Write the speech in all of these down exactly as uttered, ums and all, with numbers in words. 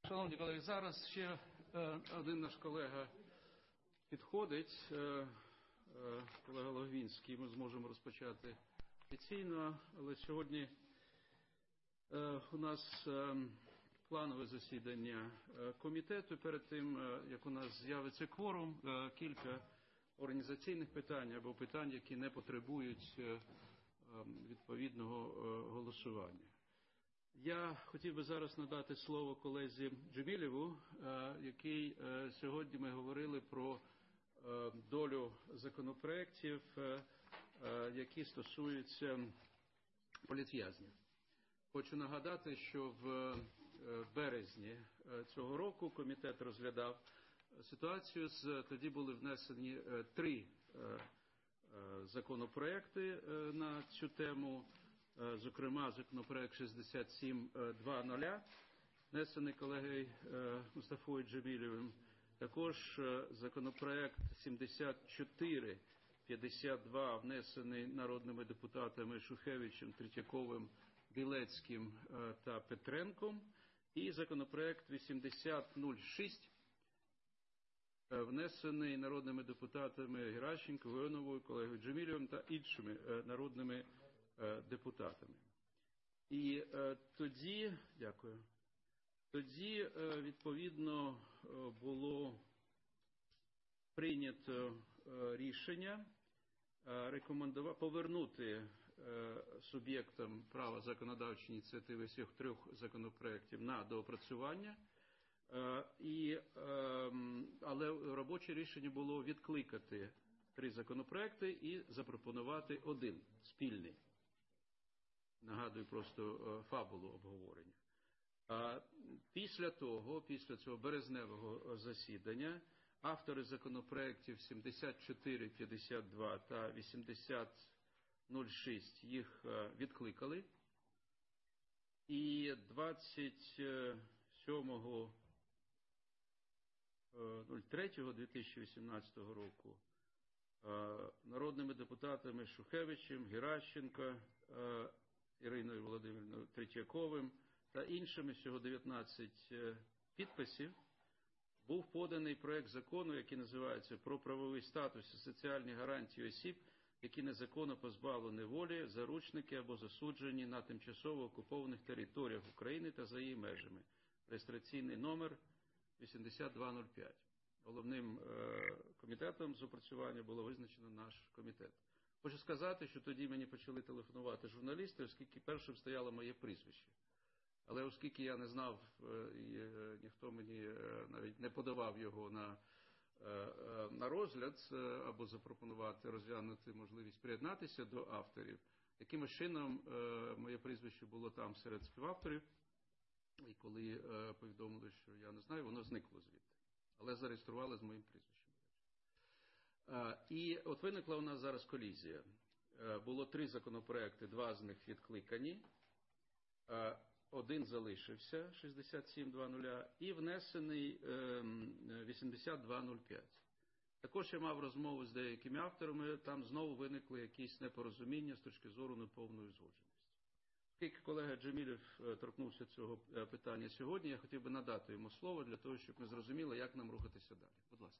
Шановні колеги, зараз ще е, один наш колега підходить, е, е, колега Логвинський, ми зможемо розпочати офіційно, але сьогодні е, у нас е, планове засідання е, комітету. Перед тим, е, як у нас з'явиться кворум, е, кілька організаційних питань або питань, які не потребують е, е, відповідного е, голосування. Я хотів би зараз надати слово колезі Джемілєву, який сьогодні ми говорили про долю законопроєктів, які стосуються політв'язнів. Хочу нагадати, що в березні цього року комітет розглядав ситуацію, тоді були внесені три законопроєкти на цю тему. Зокрема, законопроект шістдесят сім двадцять, внесений колегою Мустафою Джемілєвим. Також законопроект сімдесят чотири п'ятдесят два, внесений народними депутатами Шухевичем, Третьяковим, Білецьким та Петренком. І законопроект вісімдесят нуль шість, внесений народними депутатами Геращенко, Воюновою, колегою Джемілєвим та іншими народними депутатами. І е, тоді, дякую, тоді, е, відповідно, було прийнято е, рішення е, рекомендувати, повернути е, суб'єктам права законодавчої ініціативи всіх трьох законопроєктів на доопрацювання. Е, і, е, але робоче рішення було відкликати три законопроєкти і запропонувати один спільний. Нагадую просто фабулу обговорення. Після того, після цього березневого засідання, автори законопроєктів сімдесят чотири п'ятдесят два та вісімдесят нуль шість їх відкликали. І двадцять сьомого третього дві тисячі вісімнадцятого року народними депутатами Шухевичем, Геращенко, Іриною Володимирівною, Третьяковим та іншими, всього дев'ятнадцять підписів, був поданий проект закону, який називається «Про правовий статус і соціальні гарантії осіб, які незаконно позбавлені волі, заручники або засуджені на тимчасово окупованих територіях України та за її межами». Реєстраційний номер вісімдесят два нуль п'ять. Головним комітетом з опрацювання було визначено наш комітет. Хочу сказати, що тоді мені почали телефонувати журналісти, оскільки першим стояло моє прізвище. Але оскільки я не знав, і ніхто мені навіть не подавав його на, на розгляд, або запропонувати розглянути можливість приєднатися до авторів, якимось чином моє прізвище було там серед співавторів, і коли повідомили, що я не знаю, воно зникло звідти. Але зареєстрували з моїм прізвищем. І от виникла у нас зараз колізія. Було три законопроекти, два з них відкликані, один залишився, шістдесят сім двадцять, і внесений вісімдесят два нуль п'ять. Також я мав розмову з деякими авторами, там знову виникли якісь непорозуміння з точки зору неповної узгодженості. Оскільки колега Джемілєв торкнувся цього питання сьогодні, я хотів би надати йому слово для того, щоб ми зрозуміли, як нам рухатися далі. Будь ласка.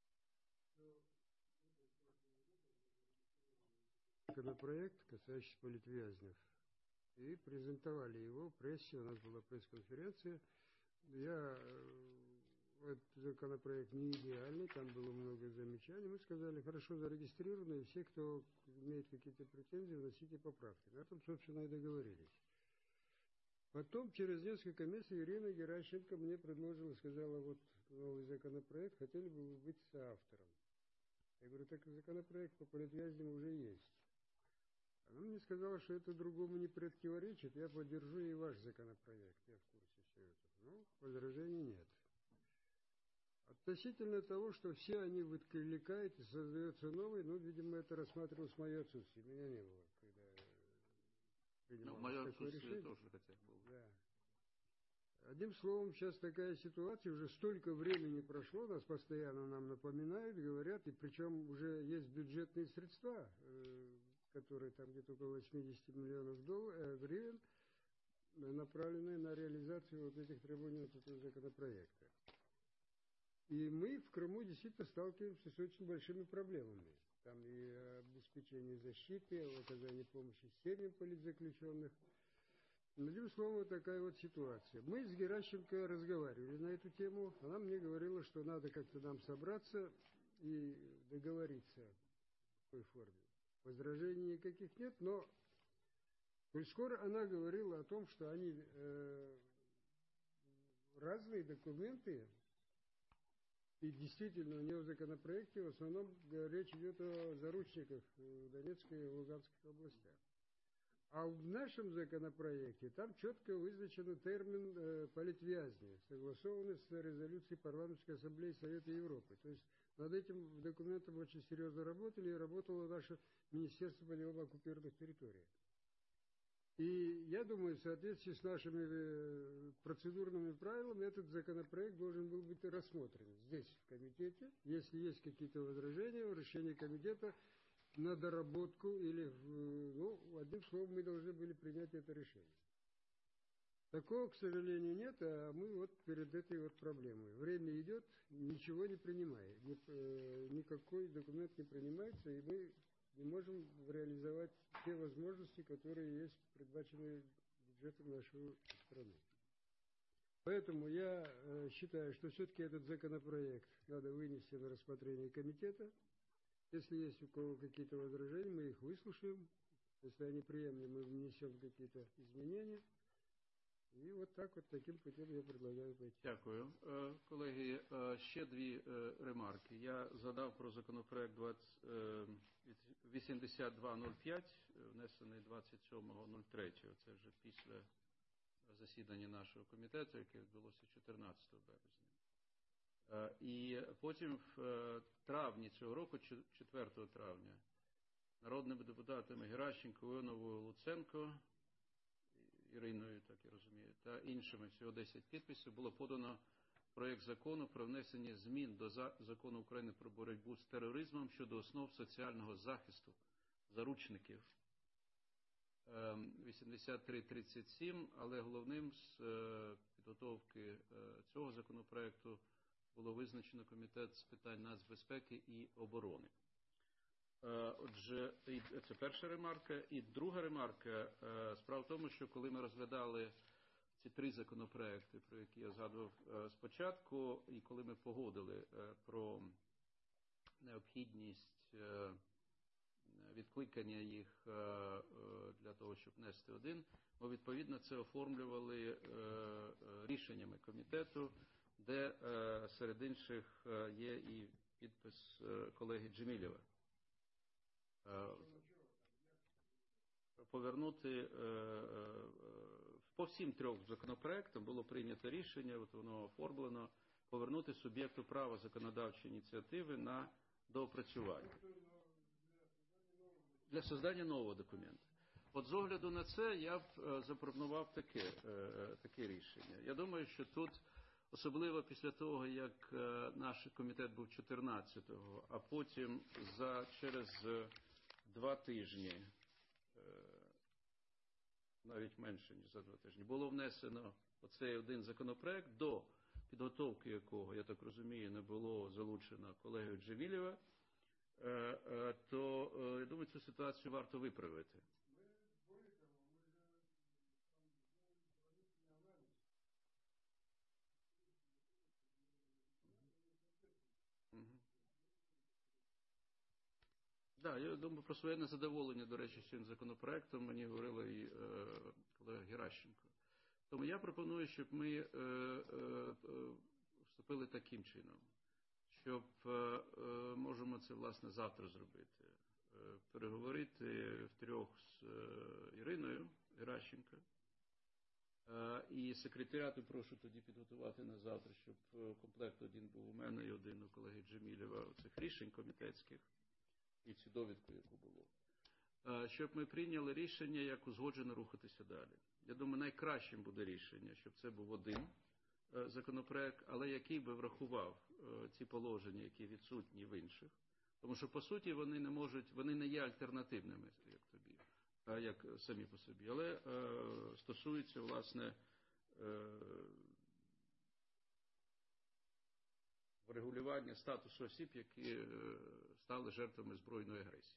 Законопроект, касающийся политвязнев, и презентовали его в прессе, у нас была пресс-конференция. Я, этот законопроект не идеальный, там было много замечаний. Мы сказали, хорошо зарегистрированы, и все, кто имеет какие-то претензии, вносите поправки. На этом, собственно, и договорились. Потом, через несколько месяцев, Ирина Геращенко мне предложила, сказала, вот новый законопроект, хотели бы вы быть соавтором. Я говорю, так законопроект по политвязням уже есть. Она мне сказала, что это другому не противоречит, я поддержу и ваш законопроект, я в курсе всего этого. Ну, возражений нет. Относительно того, что все они выкликают и создается новый, ну, видимо, это рассматривалось в мое отсутствие. Меня не было, когда принималось мое такое отсутствие решение. Тоже хотя было. Да. Одним словом, сейчас такая ситуация, уже столько времени прошло, нас постоянно нам напоминают, говорят, и причем уже есть бюджетные средства, которые там где-то около восемьдесят миллионов долларов, гривен, направленные на реализацию вот этих требований вот этого законопроекта. И мы в Крыму действительно сталкиваемся с очень большими проблемами. Там и обеспечение защиты, и оказание помощи семьям политзаключенных. Одним словом, вот такая вот ситуация. Мы с Геращенко разговаривали на эту тему. Она мне говорила, что надо как-то нам собраться и договориться в той форме. Возражений никаких нет, но коль скоро она говорила о том, что они э, разные документы, и действительно у нее в законопроекте в основном речь идет о заручниках в Донецкой и Луганской областях. А в нашем законопроекте там четко вызначен термин э, политвязни, согласованный с резолюцией Парламентской ассамблеи Совета Европы. То есть над этим документом очень серьезно работали, и работало наше Министерство по делам оккупированных территорий. И я думаю, в соответствии с нашими процедурными правилами, этот законопроект должен был быть рассмотрен здесь, в комитете. Если есть какие-то возражения, в решении комитета на доработку или, ну, одним словом, мы должны были принять это решение. Такого, к сожалению, нет, а мы вот перед этой вот проблемой. Время идет, ничего не принимает, никакой документ не принимается, и мы не можем реализовать те возможности, которые есть предбачены бюджетом нашей страны. Поэтому я считаю, что все-таки этот законопроект надо вынести на рассмотрение комитета. Если есть у кого какие-то возражения, мы их выслушаем. Если они приемлемы, мы внесем какие-то изменения. І от так, от таким путем я предлагаю пойти. Дякую. Колеги, ще дві ремарки. Я згадав про законопроект вісімдесят два нуль п'ять, внесений двадцять сьомого нуль третього. Це вже після засідання нашого комітету, яке відбулося чотирнадцятого березня. І потім в травні цього року, четвертого травня, народними депутатами Геращенко, Іоновою, Луценко, Іриною, так я розумію, та іншими, всього десять підписів, було подано проєкт закону про внесення змін до Закону України про боротьбу з тероризмом щодо основ соціального захисту заручників. вісімдесят три тридцять сім, але головним з підготовки цього законопроекту було визначено Комітет з питань нацбезпеки і оборони. Отже, це перша ремарка. І друга ремарка. Справа в тому, що коли ми розглядали ці три законопроекти, про які я згадував спочатку, і коли ми погодили про необхідність відкликання їх для того, щоб внести один, ми відповідно це оформлювали рішеннями комітету, де серед інших є і підпис колеги Джемілєва. Повернути по всім трьом законопроектам було прийнято рішення, от воно оформлено, повернути суб'єкту права законодавчої ініціативи на доопрацювання. Для створення нового документу. От з огляду на це я б запропонував таке, таке рішення. Я думаю, що тут, особливо після того, як наш комітет був чотирнадцятого, а потім за, через два тижні, навіть менше, ніж за два тижні, було внесено оцей один законопроект, до підготовки якого, я так розумію, не було залучено колегою Джемілєва, то, я думаю, цю ситуацію варто виправити. Так, я думаю, про своє незадоволення, до речі, з цим законопроектом мені говорила і е, колега Геращенко. Тому я пропоную, щоб ми е, е, вступили таким чином, щоб, е, можемо це, власне, завтра зробити. Е, переговорити втрьох з е, Іриною Геращенко. Е, і секретаріату прошу тоді підготувати на завтра, щоб комплект один був у мене і один у колеги Джемілєва цих рішень комітетських. І цю довідку, яку було. Щоб ми прийняли рішення, як узгоджено рухатися далі. Я думаю, найкращим буде рішення, щоб це був один законопроект, але який би врахував ці положення, які відсутні в інших. Тому що, по суті, вони не можуть, вони не є альтернативними, як тобі. як самі по собі, але стосуються, власне, врегулювання статусу осіб, які стали жертвами збройної агресії.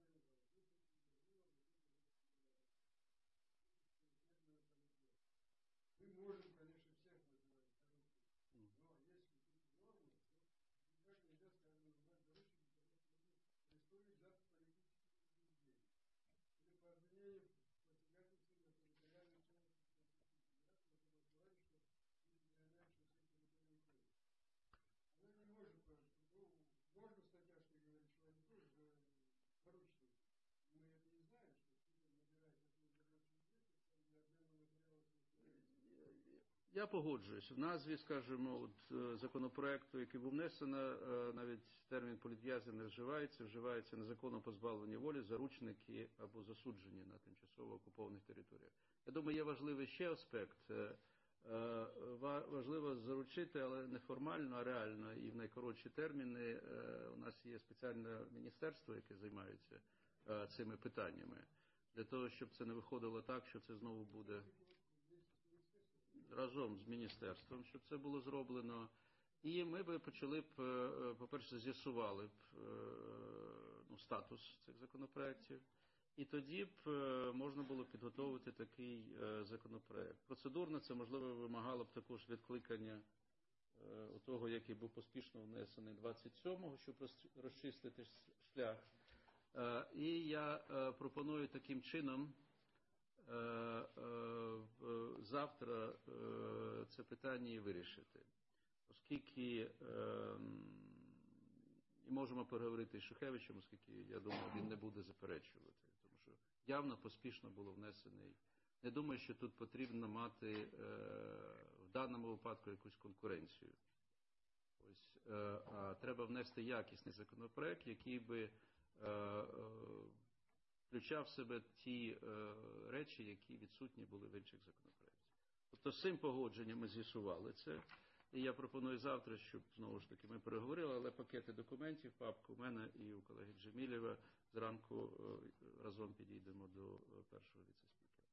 Я погоджуюсь. В назві, скажімо, от, законопроекту, який був внесено, навіть термін політв'язня не вживається, вживається незаконно позбавлені волі, заручники або засуджені на тимчасово окупованих територіях. Я думаю, є важливий ще аспект. Важливо заручити, але не формально, а реально і в найкоротші терміни. У нас є спеціальне міністерство, яке займається цими питаннями. Для того, щоб це не виходило так, що це знову буде разом з міністерством, щоб це було зроблено. І ми б почали б, по-перше, з'ясували б ну, статус цих законопроєктів. І тоді б можна було підготовити такий законопроєкт. Процедурно це, можливо, вимагало б також відкликання того, який був поспішно внесений двадцять сьомого, щоб розчистити шлях. І я пропоную таким чином завтра це питання і вирішити. Оскільки і можемо переговорити з Шухевичем, оскільки, я думаю, він не буде заперечувати. Тому що явно поспішно було внесений. Не думаю, що тут потрібно мати в даному випадку якусь конкуренцію. Ось, а треба внести якісний законопроект, який би включав в себе ті речі, які відсутні були в інших законопроєктах. Тобто з цим погодженням ми з'ясували це. І я пропоную завтра, щоб, знову ж таки, ми переговорили, але пакети документів, папку у мене і у колеги Джемілєва, зранку разом підійдемо до першого віце-спікера.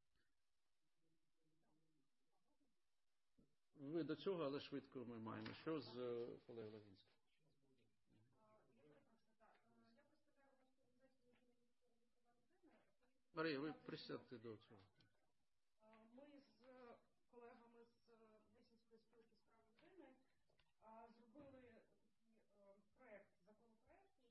Ви до цього, але швидко ми маємо. Що з колегою Лавінським? Марія, ви присядьте до цього. Ми з колегами з Висінської спілки з прав людини зробили такий проєкт, законопроєкту,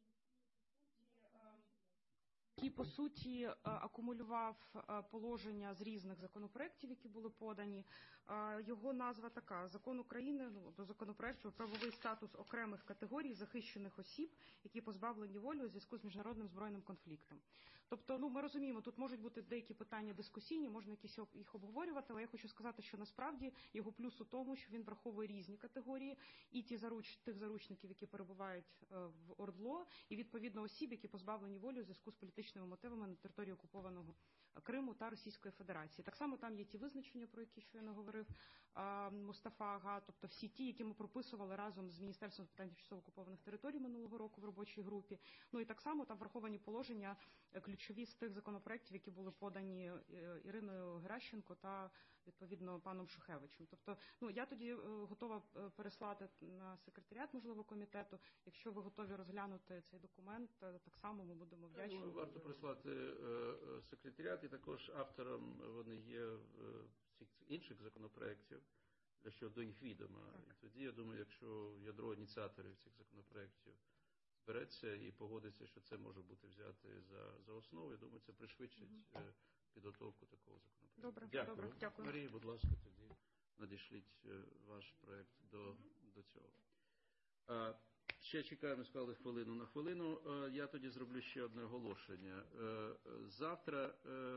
який, по суті, акумулював положення з різних законопроєктів, які були подані. Його назва така: Закон України, ну, до законопроєкту про правовий статус окремих категорій захищених осіб, які позбавлені волі у зв'язку з міжнародним збройним конфліктом. Тобто, ну, ми розуміємо, тут можуть бути деякі питання дискусійні, можна якісь їх обговорювати, але я хочу сказати, що насправді його плюс у тому, що він враховує різні категорії, і ті заруч, тих заручників, які перебувають в ОРДЛО, і відповідно осіб, які позбавлені волі у зв'язку з політичними мотивами на території окупованого Криму та Російської Федерації. Так само там є ті визначення, про які щойно говорив Мустафа Ага, тобто всі ті, які ми прописували разом з Міністерством з питань тимчасово окупованих територій минулого року в робочій групі. Ну і так само там враховані положення ключові з тих законопроєктів, які були подані Іриною Геращенко та, відповідно, паном Шухевичем. Тобто, ну, я тоді готова переслати на секретаріат, можливо, комітету. Якщо ви готові розглянути цей документ, так само ми будемо вдячні. Ну, варто прислати секретаріат, і також автором вони є всіх інших законопроєктів, для що до їх відома. І тоді, я думаю, якщо ядро ініціаторів цих законопроєктів збереться і погодиться, що це може бути взяти за, за основу, я думаю, це пришвидшить mm-hmm. підготовку такого законопроєкту. Добре, дякую. Добре, дякую. Марія, будь ласка, тоді надішліть ваш проєкт до, mm-hmm. до цього. А, ще чекаємо, сказали хвилину на хвилину. Я тоді зроблю ще одне оголошення. Завтра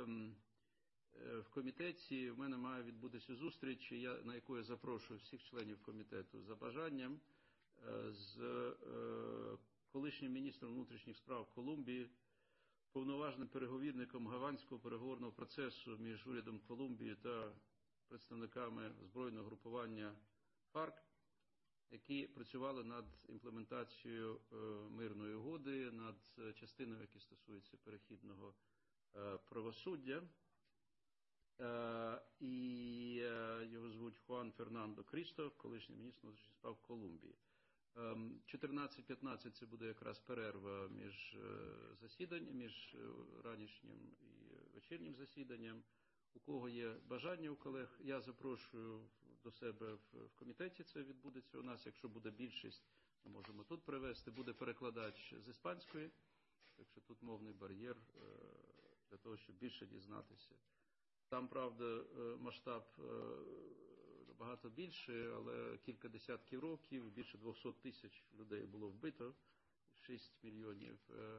в комітеті в мене має відбутися зустріч, на яку я запрошую всіх членів комітету за бажанням з колишнім міністром внутрішніх справ Колумбії, повноважним переговірником Гаванського переговорного процесу між урядом Колумбії та представниками збройного групування ФАРК, які працювали над імплементацією мирної угоди, над частиною, які стосуються перехідного правосуддя. І його звуть Хуан Фернандо Крісто, колишній міністр внутрішніх справ Колумбії. чотирнадцять-п'ятнадцять це буде якраз перерва між засіданням, між ранішнім і вечірнім засіданням. У кого є бажання у колег, я запрошую до себе в комітеті, це відбудеться у нас. Якщо буде більшість, ми можемо тут привезти. Буде перекладач з іспанської, так що тут мовний бар'єр для того, щоб більше дізнатися. Там, правда, масштаб багато більший, але кілька десятків років, більше двісті тисяч людей було вбито, шість мільйонів.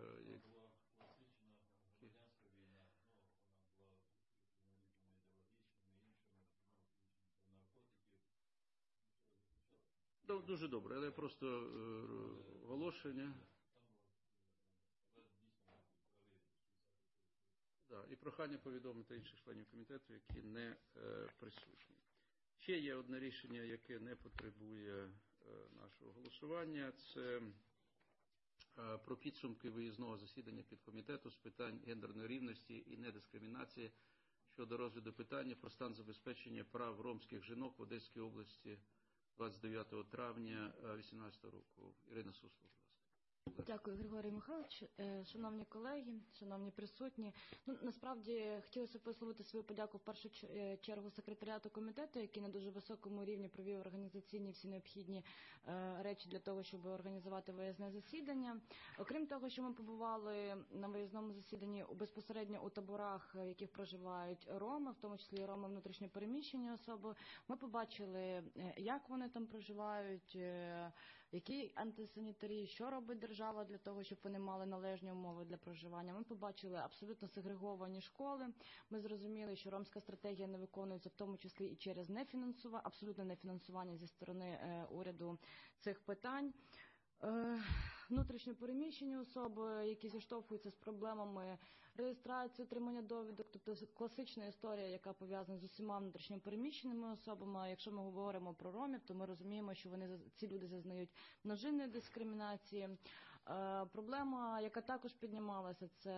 Дуже добре, але просто оголошення. Да, і прохання повідомити інших членів комітету, які не е, присутні. Ще є одне рішення, яке не потребує е, нашого голосування. Це е, про підсумки виїзного засідання підкомітету з питань гендерної рівності і недискримінації щодо розгляду питання про стан забезпечення прав ромських жінок в Одеській області двадцять дев'ятого травня дві тисячі вісімнадцятого року. Ірина Суслова. Дякую, Григорій Михайлович. Шановні колеги, шановні присутні. Ну, насправді, хотілося б висловити свою подяку в першу чергу секретаріату комітету, який на дуже високому рівні провів організаційні всі необхідні е, речі для того, щоб організувати виїзне засідання. Окрім того, що ми побували на виїзному засіданні безпосередньо у таборах, в яких проживають роми, в тому числі роми внутрішньо переміщені особи, ми побачили, як вони там проживають, е, які антисанітарії, що робить держава для того, щоб вони мали належні умови для проживання. Ми побачили абсолютно сегреговані школи. Ми зрозуміли, що ромська стратегія не виконується в тому числі і через нефінансування, абсолютне нефінансування зі сторони е, уряду цих питань. Е, внутрішньо переміщені особи, які зіштовхуються з проблемами реєстрації, отримання довідок, тобто класична історія, яка пов'язана з усіма внутрішньо переміщеними особами. Якщо ми говоримо про ромів, то ми розуміємо, що вони, ці люди зазнають множинної дискримінації. Е, проблема, яка також піднімалася, це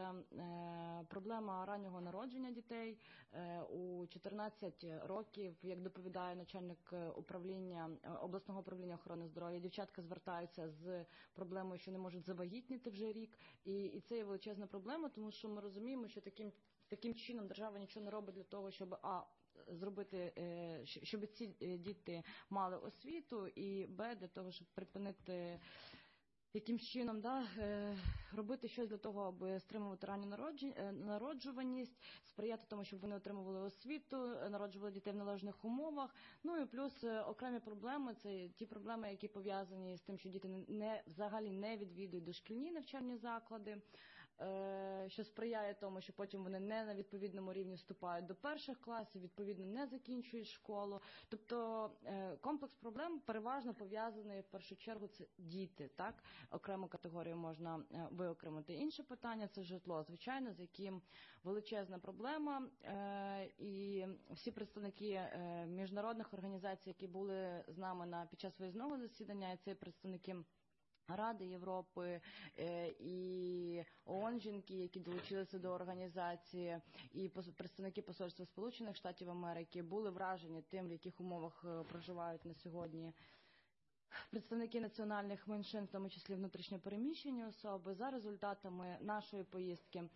е, проблема раннього народження дітей. Е, у чотирнадцять років, як доповідає начальник управління, обласного управління охорони здоров'я, дівчатка звертаються з проблемою, що не можуть завагітніти вже рік. І, і це є величезна проблема, тому що ми розуміємо, що таким, таким чином держава нічого не робить для того, щоб а, зробити, щоб ці діти мали освіту, і б, для того, щоб припинити яким чином да, робити щось для того, аби стримувати ранню народжуваність, сприяти тому, щоб вони отримували освіту, народжували дітей в належних умовах. Ну і плюс окремі проблеми, це ті проблеми, які пов'язані з тим, що діти не, взагалі не відвідують дошкільні навчальні заклади, що сприяє тому, що потім вони не на відповідному рівні вступають до перших класів, відповідно не закінчують школу. Тобто комплекс проблем переважно пов'язаний в першу чергу це діти, так? Окрему категорію можна виокремити. Інше питання – це житло, звичайно, з яким величезна проблема. І всі представники міжнародних організацій, які були з нами на, під час виїзного засідання, і це представники Ради Європи і ООН жінки, які долучилися до організації, і представники Посольства Сполучених Штатів Америки були вражені тим, в яких умовах проживають на сьогодні представники національних меншин, в тому числі внутрішньо переміщені особи. За результатами нашої поїздки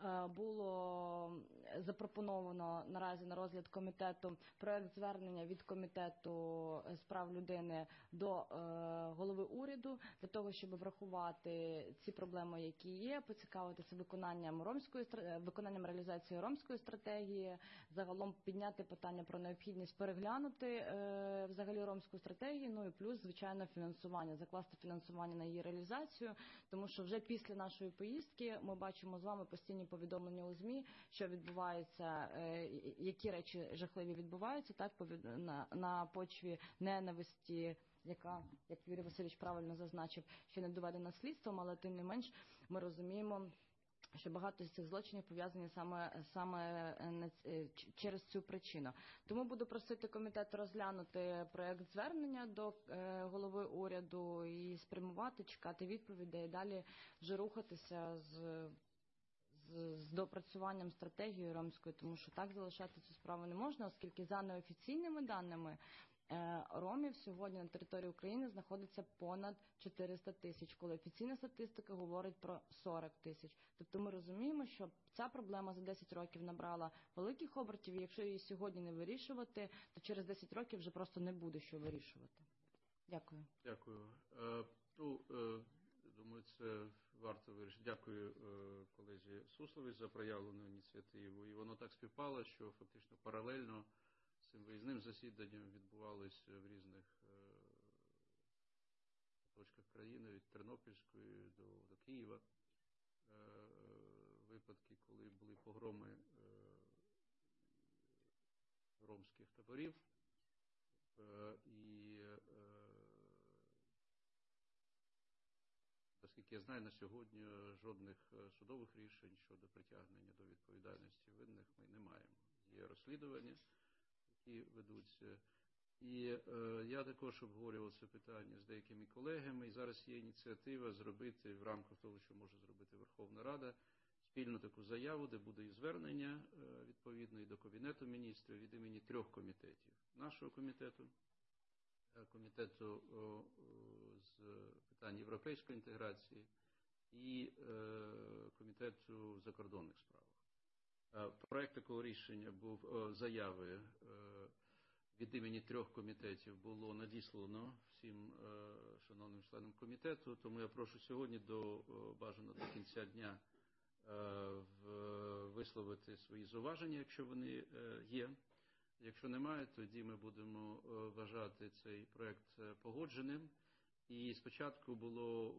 було запропоновано наразі на розгляд комітету проект звернення від комітету з прав людини до голови уряду для того, щоб врахувати ці проблеми, які є, поцікавитися виконанням ромської виконанням реалізації ромської стратегії, загалом підняти питання про необхідність переглянути взагалі ромську стратегію, ну і плюс, звичайно, фінансування, закласти фінансування на її реалізацію, тому що вже після нашої поїздки ми бачимо з вами постійні повідомлення у ЗМІ, що відбувається, які речі жахливі відбуваються, так, на, на почві ненависті, яка, як Юрій Васильович правильно зазначив, ще не доведена слідством, але тим не менш ми розуміємо, що багато з цих злочинів пов'язані саме, саме через цю причину. Тому буду просити комітет розглянути проект звернення до голови уряду і спрямувати, чекати відповідей і далі вже рухатися з, з з, з доопрацюванням стратегії ромської, тому що так залишати цю справу не можна, оскільки за неофіційними даними ромів сьогодні на території України знаходиться понад чотириста тисяч, коли офіційна статистика говорить про сорок тисяч. Тобто ми розуміємо, що ця проблема за десять років набрала великих обертів, і якщо її сьогодні не вирішувати, то через десять років вже просто не буде що вирішувати. Дякую. Дякую. Е, ну, е, думаю, це варто вирішити. Дякую е, колезі Сусловій за проявлену ініціативу. І воно так співпало, що фактично паралельно з цим виїзним засіданням відбувалися в різних е, точках країни, від Тернопільської до, до Києва, е, випадки, коли були погроми е, ромських таборів. Е, і е, Оскільки я знаю, на сьогодні жодних судових рішень щодо притягнення до відповідальності винних ми не маємо. Є розслідування, які ведуться. І е, я також обговорював це питання з деякими колегами, і зараз є ініціатива зробити в рамках того, що може зробити Верховна Рада, спільну таку заяву, де буде і звернення е, відповідно і до Кабінету міністрів від імені трьох комітетів. Нашого комітету, комітету о, з питань європейської інтеграції і е, комітету закордонних справ. Е, проект такого рішення був о, заяви е, від імені трьох комітетів було надіслано всім е, шановним членам комітету, тому я прошу сьогодні до о, бажано до кінця дня е, в, висловити свої зауваження, якщо вони е, є. Якщо немає, тоді ми будемо вважати цей проект погодженим. І спочатку було,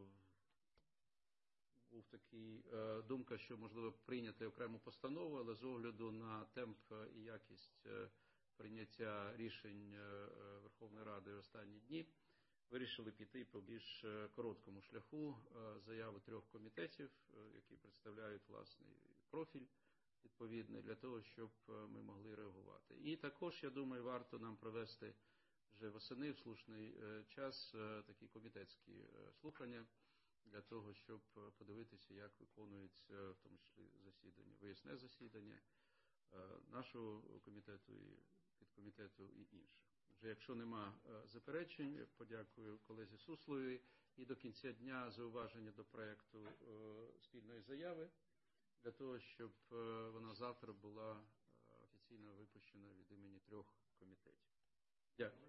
був такий думка, що можливо прийняти окрему постанову, але з огляду на темп і якість прийняття рішень Верховної Ради в останні дні, вирішили піти по більш короткому шляху заяви трьох комітетів, які представляють власний профіль відповідний, для того, щоб ми могли реагувати. І також, я думаю, варто нам провести вже восени в слушний час такі комітетські слухання, для того, щоб подивитися, як виконується, в тому числі засідання, виїзне засідання нашого комітету і підкомітету і інших. Вже якщо нема заперечень, я подякую колезі Сусловій і до кінця дня зауваження до проекту спільної заяви, для того, щоб вона завтра була офіційно випущена від імені трьох комітетів. Дякую.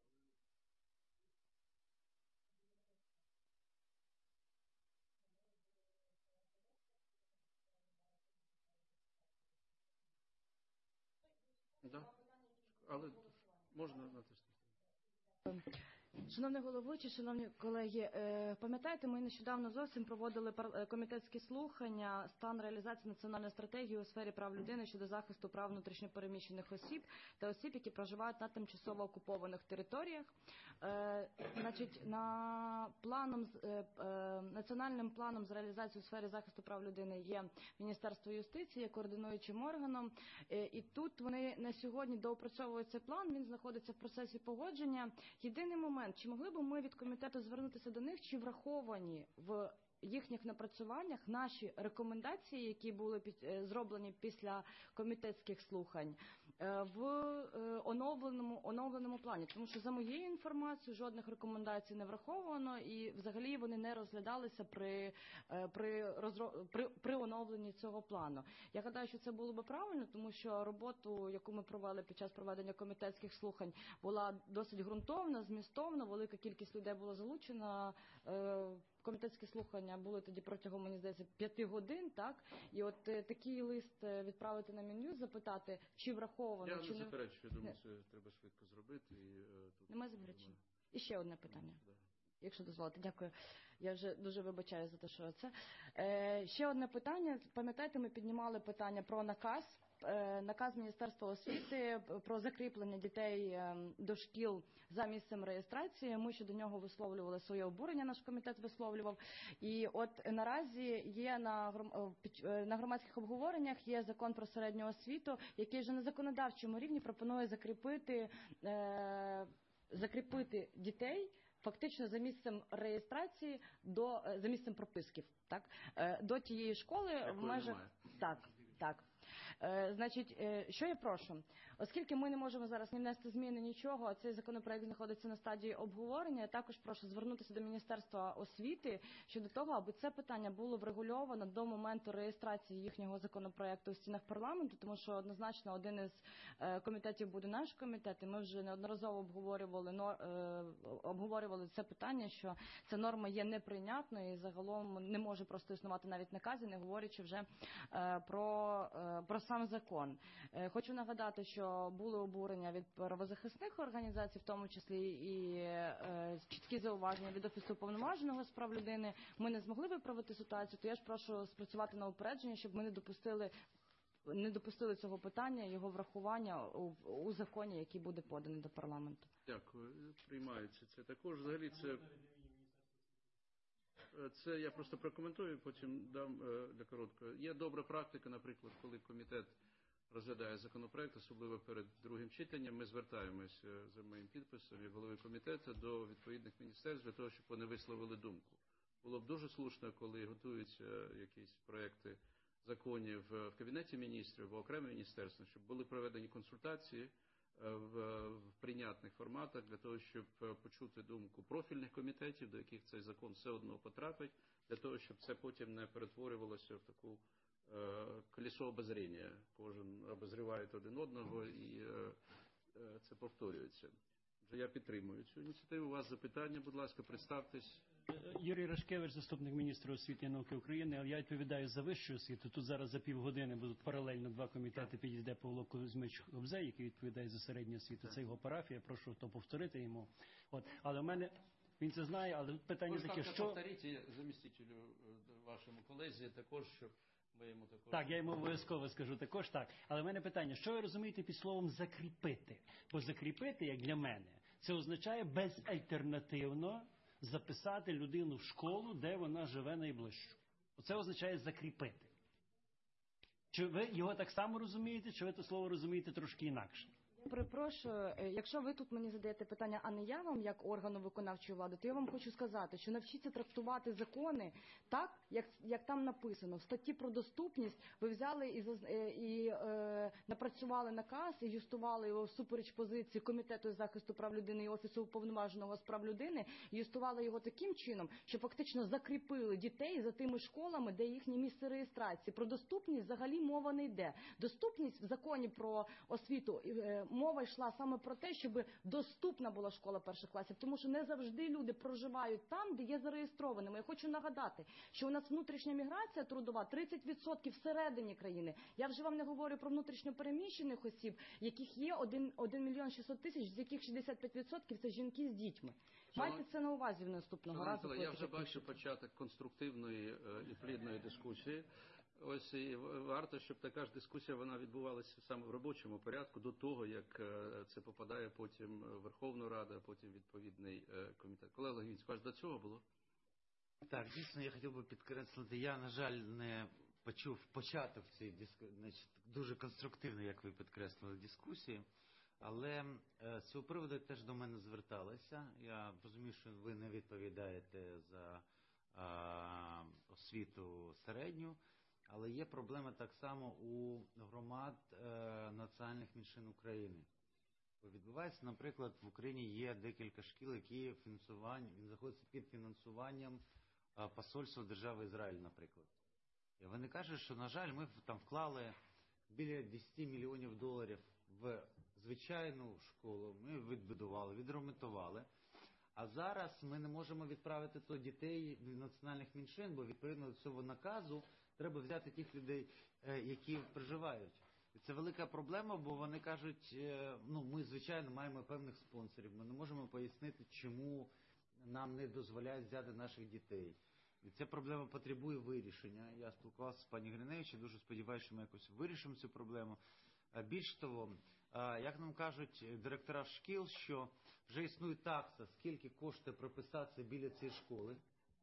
Да. Але можна натиснути. Шановний головуючий, шановні колеги, пам'ятаєте, ми нещодавно зовсім проводили комітетські слухання «Стан реалізації національної стратегії у сфері прав людини щодо захисту прав внутрішньопереміщених осіб та осіб, які проживають на тимчасово окупованих територіях». Значить, на планом, національним планом з реалізації у сфері захисту прав людини є Міністерство юстиції, є координуючим органом, і тут вони на сьогодні доопрацьовують цей план, він знаходиться в процесі погодження. Єдиний момент, чи могли б ми від комітету звернутися до них, чи враховані в їхніх напрацюваннях наші рекомендації, які були під, зроблені після комітетських слухань, в оновленому, оновленому плані. Тому що за моєю інформацією жодних рекомендацій не враховано і взагалі вони не розглядалися при, при, розро... при, при оновленні цього плану. Я гадаю, що це було би правильно, тому що роботу, яку ми провели під час проведення комітетських слухань, була досить ґрунтовна, змістовна, велика кількість людей була залучена. Комітетські слухання були тоді протягом, мені здається, п'яти годин, так? І от е, такий лист відправити на Мін'юст, запитати, чи враховано, я чи не... Я не заперечую, думаю, це треба швидко зробити. І, е, тут Немає заперечень. І ще одне питання, да. Якщо дозволите. Дякую. Я вже дуже вибачаю за те, що це. Е, ще одне питання. Пам'ятаєте, ми піднімали питання про наказ. Наказ Міністерства освіти про закріплення дітей до шкіл за місцем реєстрації. Ми щодо нього висловлювали своє обурення, наш комітет висловлював. І от наразі є на, на громадських обговореннях є закон про середню освіту, який вже на законодавчому рівні пропонує закріпити, е, закріпити дітей фактично за місцем реєстрації до за місцем прописків, так, до тієї школи в межах. Так, так. Значить, що я прошу? Оскільки ми не можемо зараз не внести зміни, нічого, а цей законопроект знаходиться на стадії обговорення, я також прошу звернутися до Міністерства освіти щодо того, аби це питання було врегульовано до моменту реєстрації їхнього законопроекту у стінах парламенту, тому що однозначно один із комітетів буде наш комітет, і ми вже неодноразово обговорювали, обговорювали це питання, що ця норма є неприйнятною і загалом не може просто існувати навіть наказі, не говорячи вже про, про сам закон. Хочу нагадати, що були обурення від правозахисних організацій, в тому числі і е, чіткі зауваження від Офісу Уповноваженого з прав людини. Ми не змогли виправити ситуацію, то я ж прошу спрацювати на упередження, щоб ми не допустили, не допустили цього питання, його врахування у, у законі, який буде поданий до парламенту. Дякую. Приймається це. Також взагалі це... Це я просто прокоментую, потім дам для короткого. Є добра практика, наприклад, коли комітет розглядає законопроект, особливо перед другим читанням, ми звертаємося за моїм підписом як голови комітету до відповідних міністерств для того, щоб вони висловили думку. Було б дуже слушно, коли готуються якісь проекти законів в Кабінеті міністрів або окремі міністерства, щоб були проведені консультації в, в прийнятних форматах для того, щоб почути думку профільних комітетів, до яких цей закон все одно потрапить, для того, щоб це потім не перетворювалося в таку колесо обозріння. Кожен обозріває один одного і це повторюється. Я підтримую цю ініціативу. У вас запитання, будь ласка, представтесь. Юрій Рашкевич, заступник міністра освіти і науки України, але я відповідаю за вищу освіту. Тут зараз за півгодини будуть паралельно два комітети, підійде Павло Кузьмич-Гобзей, який відповідає за середню освіту. Це його парафія, прошу то повторити йому. От. Але в мене, він це знає, але питання таке, що... Повторіть замістителю вашому колезі також, щоб ми йому також... Так, я йому обов'язково скажу також, так. Але в мене питання, що ви розумієте під словом «закріпити»? Бо «закріпити», як для мене, це означає безальтернативно записати людину в школу, де вона живе найближче. Оце означає закріпити. Чи ви його так само розумієте, чи ви це слово розумієте трошки інакше? Я перепрошую, якщо ви тут мені задаєте питання, а не я вам, як органу виконавчої влади, то я вам хочу сказати, що навчіться трактувати закони так, як, як там написано. В статті про доступність ви взяли і, і е, напрацювали наказ, і юстували його всупереч позиції Комітету із захисту прав людини і Офісу Уповноваженого з прав людини, і юстували його таким чином, що фактично закріпили дітей за тими школами, де їхнє місце реєстрації. Про доступність взагалі мова не йде. Доступність в законі про освіту е, мова йшла саме про те, щоб доступна була школа перших класів, тому що не завжди люди проживають там, де є зареєстрованими. Я хочу нагадати, що у нас внутрішня міграція трудова тридцять відсотків всередині країни. Я вже вам не говорю про внутрішньо переміщених осіб, яких є один мільйон шістсот тисяч, з яких шістдесят п'ять відсотків це жінки з дітьми. Майте це на увазі в наступного разу. Я вже бачу початок конструктивної і плідної дискусії. Ось і варто, щоб така ж дискусія вона відбувалася саме в робочому порядку до того, як це попадає потім в Верховну Раду, а потім відповідний комітет. Колега Логвинський, аж до цього було? Так, дійсно, я хотів би підкреслити, я, на жаль, не почув початок цієї диску... значить, дуже конструктивної, як ви підкреслили, дискусії, але з цього приводу теж до мене зверталися. Я розумію, що ви не відповідаєте за а, освіту середню, але є проблема так само у громад е, національних меншин України. Відбувається, наприклад, в Україні є декілька шкіл, які фінансування, він знаходиться під фінансуванням е, посольства держави Ізраїль, наприклад. І вони кажуть, що, на жаль, ми там вклали біля десять мільйонів доларів в звичайну школу, ми відбудували, відремонтували, а зараз ми не можемо відправити то дітей національних меншин, бо відповідно до цього наказу треба взяти тих людей, які проживають. І це велика проблема, бо вони кажуть, ну, ми, звичайно, маємо певних спонсорів, ми не можемо пояснити, чому нам не дозволяють взяти наших дітей. І ця проблема потребує вирішення. Я спілкувався з пані Гриневич і дуже сподіваюся, що ми якось вирішимо цю проблему. Більш того, як нам кажуть директора шкіл, що вже існує такса, скільки коштує прописатися біля цієї школи.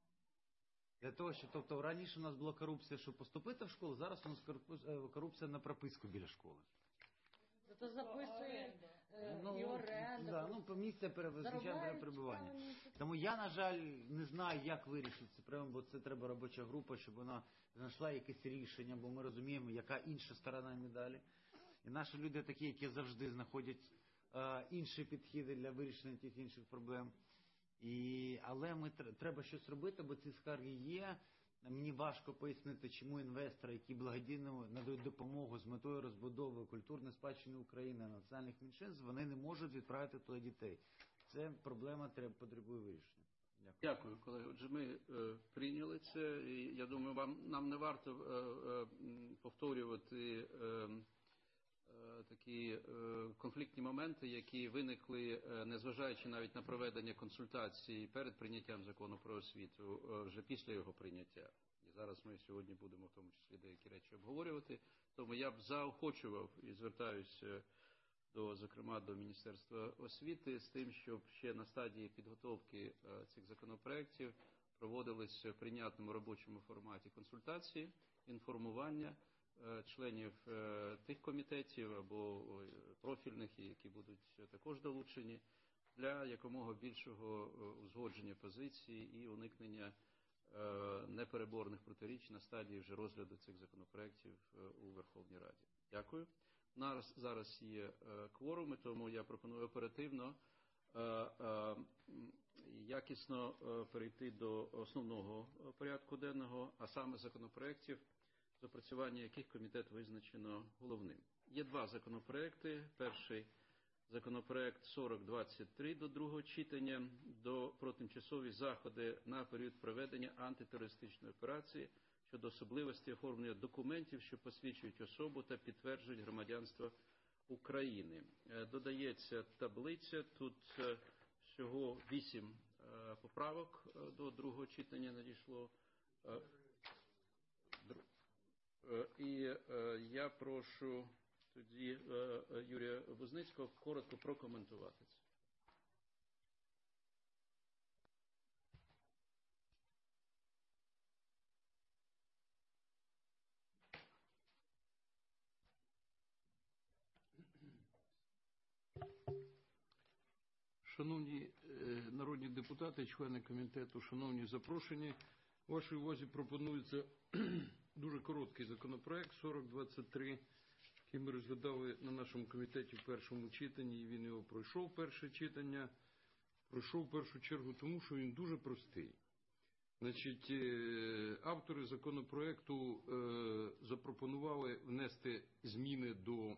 Для того, що, тобто, раніше у нас була корупція, щоб поступити в школу, зараз у нас корупція на прописку біля школи. Це записує ну, і оренда. Да, ну, по місця перевизначаємо перебування. Тому я, на жаль, не знаю, як вирішити це проблему, бо це треба робоча група, щоб вона знайшла якесь рішення, бо ми розуміємо, яка інша сторона медалі. І наші люди такі, які завжди знаходять е, інші підходи для вирішення тих інших проблем. І, але ми треба щось робити, бо ці скарги є. Мені важко пояснити, чому інвестори, які благодійно надають допомогу з метою розбудови культурної спадщини України, національних меншинств, вони не можуть відправити туди дітей. Це проблема треба, потребує вирішення. Дякую. Дякую, колеги. Отже, ми е, прийняли це. І я думаю, вам, нам не варто е, е, повторювати е, е, такі е, конфліктні моменти, які виникли, е, незважаючи навіть на проведення консультацій перед прийняттям закону про освіту, е, вже після його прийняття. І зараз ми сьогодні будемо в тому числі деякі речі обговорювати. Тому я б заохочував і звертаюся до, зокрема, до Міністерства освіти з тим, щоб ще на стадії підготовки е, цих законопроєктів проводились в прийнятному робочому форматі консультації, інформування е, членів е, тих комітетів або е, профільних, які будуть також долучені, для якомога більшого е, узгодження позицій і уникнення е, непереборних протиріч на стадії вже розгляду цих законопроєктів е, у Верховній Раді. Дякую. У нас зараз є е, кворуми, тому я пропоную оперативно, е, е, якісно е, перейти до основного порядку денного, а саме законопроєктів, з опрацювання яких комітет визначено головним. Є два законопроєкти. Перший законопроєкт сорок двадцять три до другого читання до, про тимчасові заходи на період проведення антитерористичної операції щодо особливості оформлення документів, що посвідчують особу та підтверджують громадянство України. Додається таблиця, тут всього вісім поправок до другого читання надійшло. І я прошу тоді Юрія Бузницького коротко прокоментувати це. Шановні народні депутати, члени комітету, шановні запрошені, вашій увазі пропонується дуже короткий законопроект сорок двадцять три, який ми розглядали на нашому комітеті в першому читанні, і він його пройшов перше читання. Пройшов в першу чергу тому, що він дуже простий. Значить, автори законопроекту запропонували внести зміни до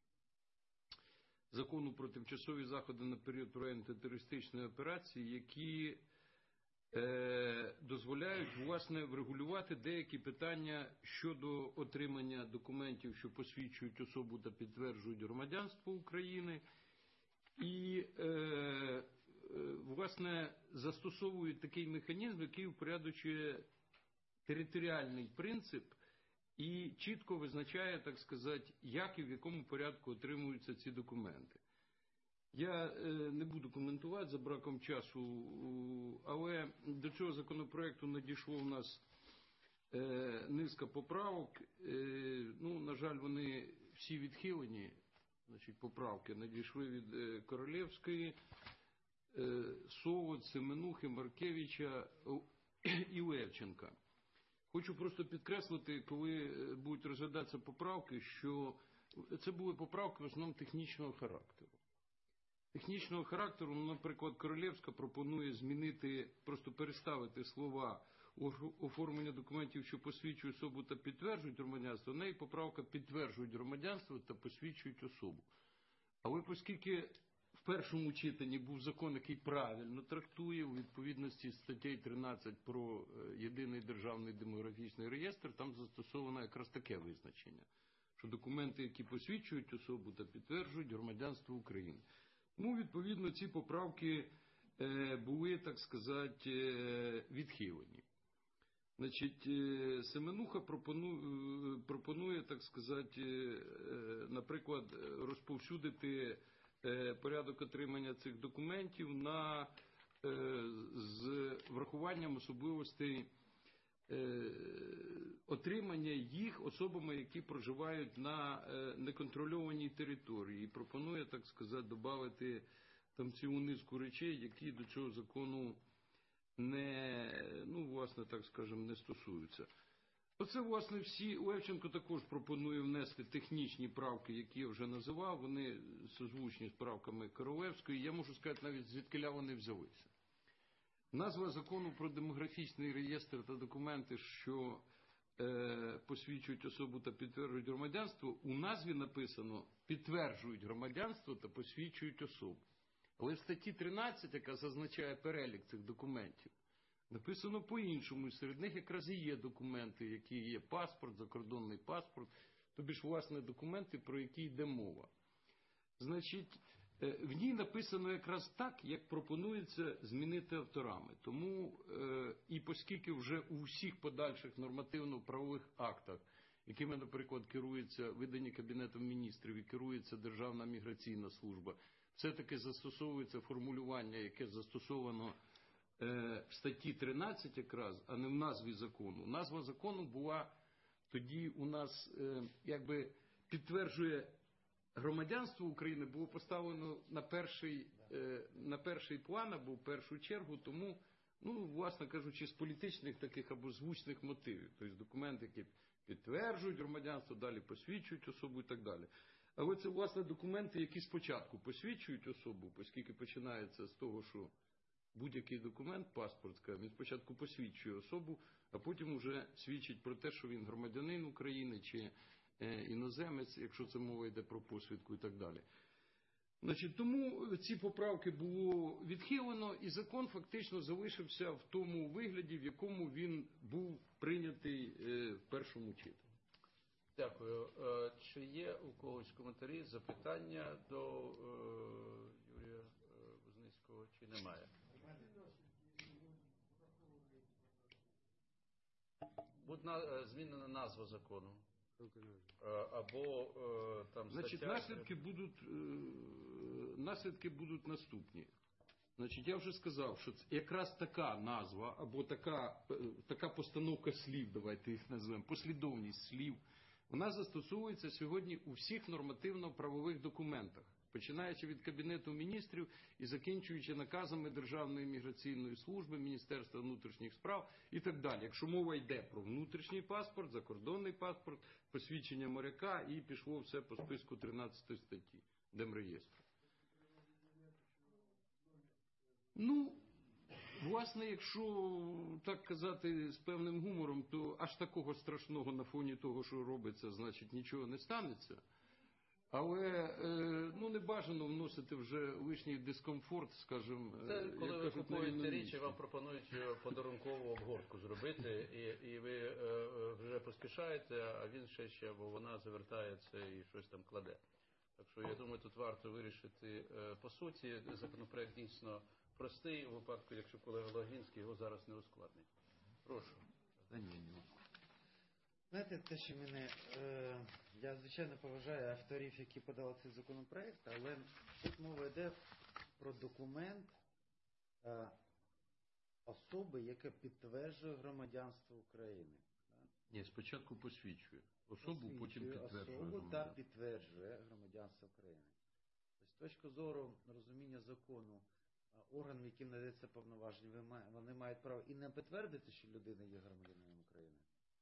Закону про тимчасові заходи на період проведення антитерористичної операції, які е, дозволяють, власне, врегулювати деякі питання щодо отримання документів, що посвідчують особу та підтверджують громадянство України, і, е, е, власне, застосовують такий механізм, який упорядочує територіальний принцип і чітко визначає, так сказати, як і в якому порядку отримуються ці документи. Я е, не буду коментувати за браком часу, але до цього законопроекту надійшло в нас е, низка поправок. Е, ну, на жаль, вони всі відхилені, значить, поправки надійшли від е, Королевської, е, Совод, Семенухи, Маркевича і Левченка. Хочу просто підкреслити, коли будуть розглядатися поправки, що це були поправки в основному технічного характеру. Технічного характеру, ну, наприклад, Королевська пропонує змінити, просто переставити слова оформлення документів, що посвідчують особу та підтверджують громадянство, в неї поправка підтверджують громадянство та посвідчують особу. Але оскільки в першому читанні був закон, який правильно трактує у відповідності з статтею тринадцять про єдиний державний демографічний реєстр, там застосовано якраз таке визначення, що документи, які посвідчують особу та підтверджують громадянство України. Тому, відповідно, ці поправки були, так сказати, відхилені. Значить, Семенуха пропонує, пропонує, так сказати, наприклад, розповсюдити порядок отримання цих документів на, з врахуванням особливостей отримання їх особами, які проживають на неконтрольованій території. І пропонує, так сказати, додати там цілу низку речей, які до цього закону не, ну, власне, так скажемо, не стосуються. Оце, власне, всі. Левченко також пропонує внести технічні правки, які я вже називав. Вони созвучні з правками Королевської. Я можу сказати навіть, звідкиля вони взялися. Назва закону про демографічний реєстр та документи, що е, посвідчують особу та підтверджують громадянство, у назві написано «підтверджують громадянство та посвідчують особу». Але в статті тринадцять, яка зазначає перелік цих документів, написано по-іншому, і серед них якраз і є документи, які є паспорт, закордонний паспорт, тобі ж, власне, документи, про які йде мова. Значить, в ній написано якраз так, як пропонується змінити авторами. Тому, і оскільки вже у всіх подальших нормативно-правових актах, якими, наприклад, керується видані Кабінетом міністрів і керується Державна міграційна служба, все-таки застосовується формулювання, яке застосовано в статті тринадцять якраз, а не в назві закону. Назва закону була тоді у нас, якби підтверджує громадянство України, було поставлено на перший, на перший план або в першу чергу, тому, ну, власне кажучи, з політичних таких або звучних мотивів. Тобто документи, які підтверджують громадянство, далі посвідчують особу і так далі. Але це, власне, документи, які спочатку посвідчують особу, оскільки починається з того, що будь-який документ, паспорт, він спочатку посвідчує особу, а потім вже свідчить про те, що він громадянин України чи іноземець, якщо це мова йде про посвідку і так далі. Значить, тому ці поправки було відхилено, і закон фактично залишився в тому вигляді, в якому він був прийнятий в першому читанні. Дякую. Чи є у когось коментарі, запитання до Юрія Бузницького, чи немає? Буде змінена назва закону. Або там стаття... Значить, наслідки будуть, наслідки будуть наступні. Значить, я вже сказав, що якраз така назва, або така, така постановка слів, давайте їх назвемо, послідовність слів, вона застосовується сьогодні у всіх нормативно-правових документах, починаючи від Кабінету міністрів і закінчуючи наказами Державної міграційної служби, Міністерства внутрішніх справ і так далі. Якщо мова йде про внутрішній паспорт, закордонний паспорт, посвідчення моряка, і пішло все по списку тринадцятої статті Демреєстру. Ну, власне, якщо так казати з певним гумором, то аж такого страшного на фоні того, що робиться, значить, нічого не станеться. Але, ну, не бажано вносити вже лишній дискомфорт, скажімо. Це коли ви купуєте річ, і вам пропонують подарункову обгортку зробити, і, і ви е, вже поспішаєте, а він ще ще, бо вона завертається і щось там кладе. Так що, я думаю, тут варто вирішити е, по суті. Законопроект дійсно простий, у випадку, якщо колега Логвинський його зараз не ускладнить. Прошу. Знаєте, те, що мене, е, я, звичайно, поважаю авторів, які подали цей законопроект, але тут мова йде про документ е, особи, яка підтверджує громадянство України. Ні, спочатку посвідчує особу, потім підтверджує особу та підтверджує громадянство України. Тобто, з точки зору розуміння закону, органам, яким надається повноваження, вони мають право і не підтвердити, що людина є громадянином України.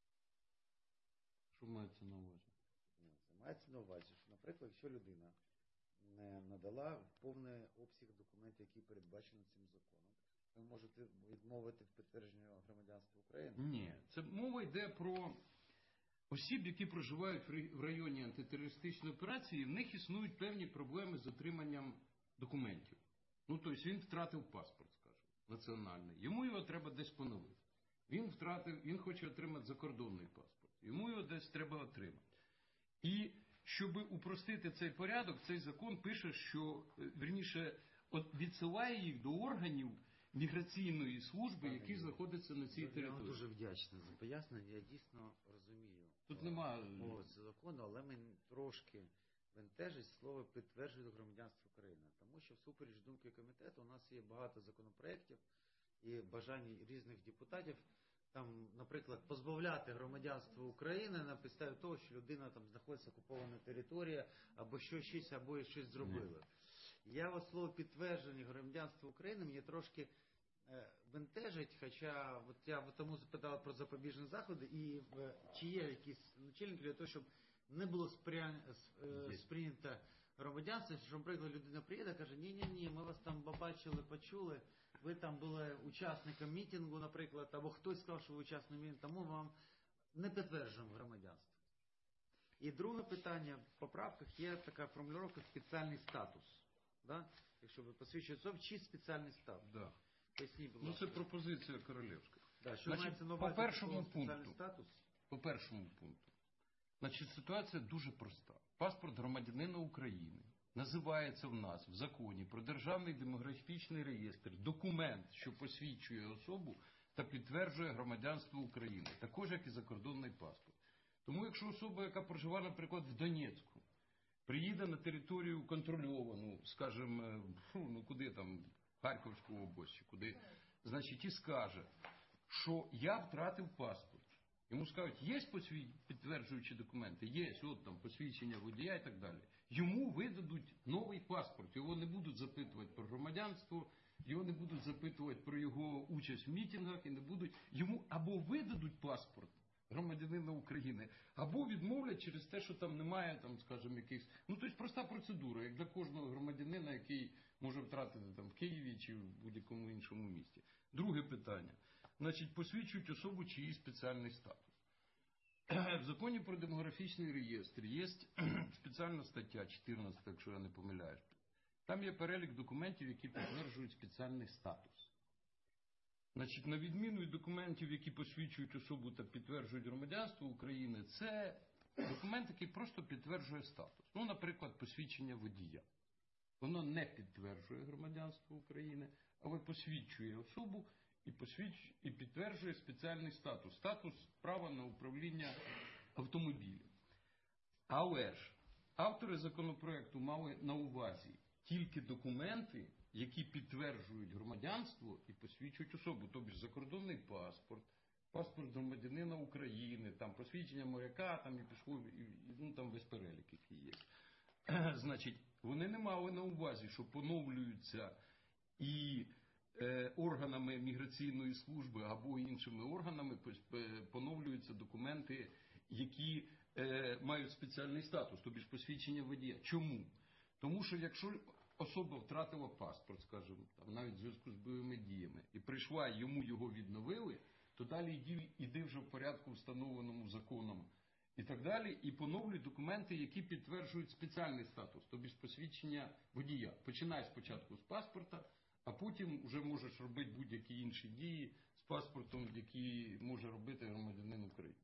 Що мається на увазі? Це мається на увазі, що, наприклад, якщо людина не надала повний обсяг документів, які передбачені цим законом, ви можете відмовити в підтвердженні громадянства України? Ні, це мова йде про осіб, які проживають в районі антитерористичної операції, в них існують певні проблеми з отриманням документів. Ну, тобто він втратив паспорт, скажімо, національний. Йому його треба десь поновити. Він втратив, він хоче отримати закордонний паспорт. Йому його десь треба отримати. І щоб упростити цей порядок, цей закон пише, що, вірніше, відсилає їх до органів міграційної служби, які знаходяться на цій території. Я дуже вдячний за пояснення, я дійсно розумію. Тут немає мови закону, але мені трошки бентежить слово «підтверджує громадянство України». Тому що всупереч думки комітету у нас є багато законопроєктів і бажань різних депутатів, там, наприклад, позбавляти громадянства України на підставі того, що людина там знаходиться окупована територія, або щось, або щось зробила. Я от слово підтвердження громадянства України мені трошки е, бентежить, хоча от я в тому запитав про запобіжні заходи, і е, чи є якісь начальники для того, щоб не було спря... е, сприйнято громадянство, що, наприклад, людина приїде, каже, ні-ні-ні, ми вас там побачили, почули, ви там були учасником мітингу, наприклад, або хтось сказав, що ви учасник мітингу, тому вам не підтверджуємо громадянство. І друге питання, в поправках є така формулировка «спеціальний статус». Да? Якщо ви посвідчуєте особу, чи спеціальний статус. Да. Поясніть, будь Ну, ласка. це пропозиція королівська. Да, що Значить, мається на по увазі першому слово «спеціальний пункту. статус»? По першому пункту. Значить, ситуація дуже проста. Паспорт громадянина України називається в нас в законі про Державний демографічний реєстр документ, що посвідчує особу та підтверджує громадянство України, також як і закордонний паспорт. Тому якщо особа, яка проживає, наприклад, в Донецьку, приїде на територію контрольовану, скажімо, ну куди там, Харківську область, чи куди, значить, і скаже, що я втратив паспорт. Йому скажуть, є підтверджуючі документи? Є, от там посвідчення водія і так далі. Йому видадуть новий паспорт, його не будуть запитувати про громадянство, його не будуть запитувати про його участь в мітингах, і не будуть, йому або видадуть паспорт громадянина України, або відмовлять через те, що там немає, там, скажімо, якихось, ну, тобто проста процедура, як для кожного громадянина, який може втратити там в Києві чи в будь-якому іншому місті. Друге питання. Значить, посвідчують особу, чиї спеціальний статус. В законі про демографічний реєстр є спеціальна стаття чотирнадцята, якщо я не помиляюсь. Там є перелік документів, які підтверджують спеціальний статус. Значить, на відміну від документів, які посвідчують особу та підтверджують громадянство України, це документ, який просто підтверджує статус. Ну, наприклад, посвідчення водія. Воно не підтверджує громадянство України, але посвідчує особу і, посвідч... і підтверджує спеціальний статус. Статус права на управління автомобілем. Але ж автори законопроекту мали на увазі тільки документи, які підтверджують громадянство і посвідчують особу. Тобто закордонний паспорт, паспорт громадянина України, там посвідчення моряка, там і пішло, і, і, ну там весь перелік, який є. Значить, вони не мали на увазі, що поновлюються і е, органами міграційної служби або іншими органами поновлюються документи, які е, мають спеціальний статус, тобто ж посвідчення водія. Чому? Тому що якщо особа втратила паспорт, скажімо, там, навіть в зв'язку з бойовими діями, і прийшла, йому його відновили, то далі йди, йди вже в порядку, встановленому законом, і так далі, і поновлюй документи, які підтверджують спеціальний статус, тобі ж посвідчення водія. Починай спочатку з паспорта, а потім вже можеш робити будь-які інші дії з паспортом, які може робити громадянин України.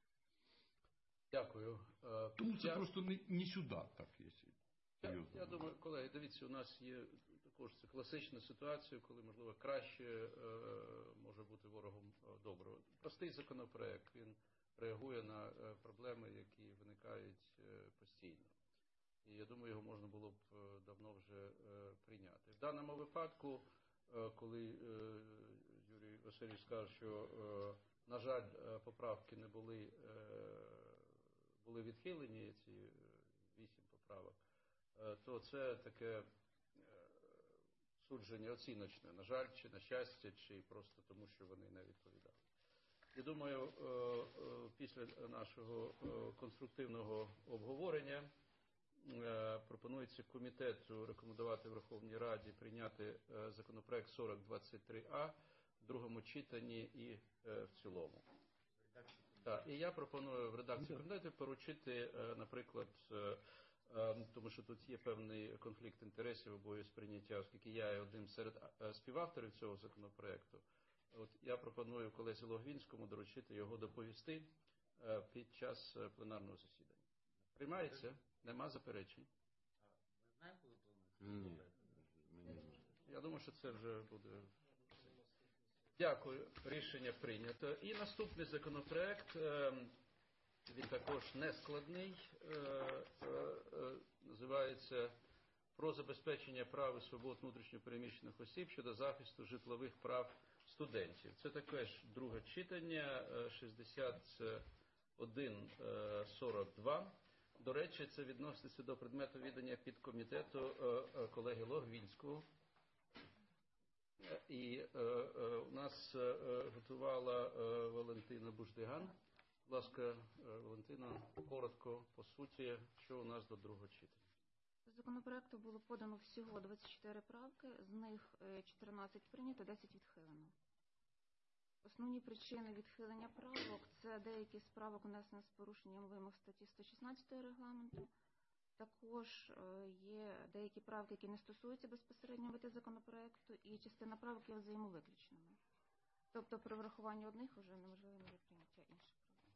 Дякую. Тому це Я... просто не, не сюди, так, якщо серйозно. Я, я думаю, колеги, дивіться, у нас є також це класична ситуація, коли, можливо, краще е, може бути ворогом доброго. Простий законопроект, він реагує на е, проблеми, які виникають е, постійно. І я думаю, його можна було б е, давно вже е, прийняти. В даному випадку, е, коли е, Юрій Васильович сказав, що, е, на жаль, е, поправки не були, е, були відхилені, ці е, вісім поправок, то це таке судження оціночне, на жаль, чи на щастя, чи просто тому, що вони не відповідали. Я думаю, після нашого конструктивного обговорення пропонується комітету рекомендувати Верховній Раді прийняти законопроект сорок двадцять три А в другому читанні і в цілому. Так, і я пропоную в редакції комітету поручити, наприклад, тому що тут є певний конфлікт інтересів обоє сприйняття, оскільки я є одним серед співавторів цього законопроекту. От я пропоную колезі Логвинському доручити його доповісти під час пленарного засідання. Приймається? Нема заперечень? Ні. Я думаю, що це вже буде... Дякую. Рішення прийнято. І наступний законопроект... Він також нескладний, називається «Про забезпечення прав і свобод внутрішньо переміщених осіб щодо захисту житлових прав студентів». Це також друге читання, шістдесят один сорок два. До речі, це відноситься до предмету відання підкомітету е, е, колеги Логвинського. І е, е, у нас е, готувала е, Валентина Буждиган. Будь ласка, е, Валентина, коротко, по суті, що у нас до другого читання. До законопроекту було подано всього двадцять чотири правки, з них чотирнадцять прийнято, десять відхилено. Основні причини відхилення правок – це деякі з правок внесені з порушенням вимог статті сто шістнадцять регламенту. Також є деякі правки, які не стосуються безпосередньо мети законопроекту, і частина правок є взаємовиключеними. Тобто при врахуванні одних вже неможливо є прийняття інших правок.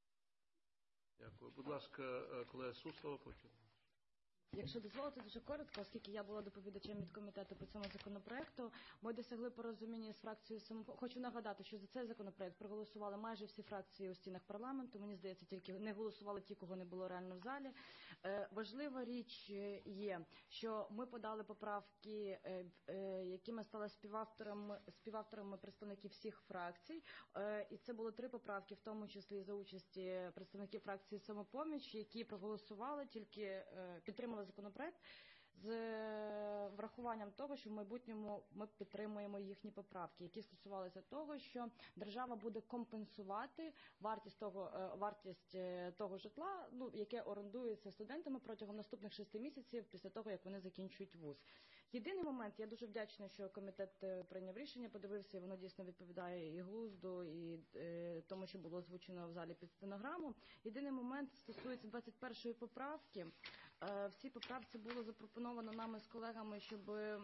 Дякую. Будь ласка, колега Суслова, потім. Якщо дозволите, дуже коротко, оскільки я була доповідачем від комітету по цьому законопроекту, ми досягли порозуміння з фракцією «Самопоміч». Хочу нагадати, що за цей законопроект проголосували майже всі фракції у стінах парламенту. Мені здається, тільки не голосували ті, кого не було реально в залі. Е, важлива річ є, що ми подали поправки, е, е, якими стали співавторами, співавторами представників всіх фракцій. Е, і це було три поправки, в тому числі за участі представників фракції «Самопоміч», які проголосували, тільки е, підтримали законопроект з врахуванням того, що в майбутньому ми підтримуємо їхні поправки, які стосувалися того, що держава буде компенсувати вартість того, вартість того житла, ну, яке орендується студентами протягом наступних шести місяців після того, як вони закінчують вуз. Єдиний момент, я дуже вдячна, що комітет прийняв рішення, подивився, і воно дійсно відповідає і глузду, і е, тому, що було озвучено в залі під стенограму. Єдиний момент стосується двадцять першої поправки. Е, в цій поправці було запропоновано нами з колегами, щоб е,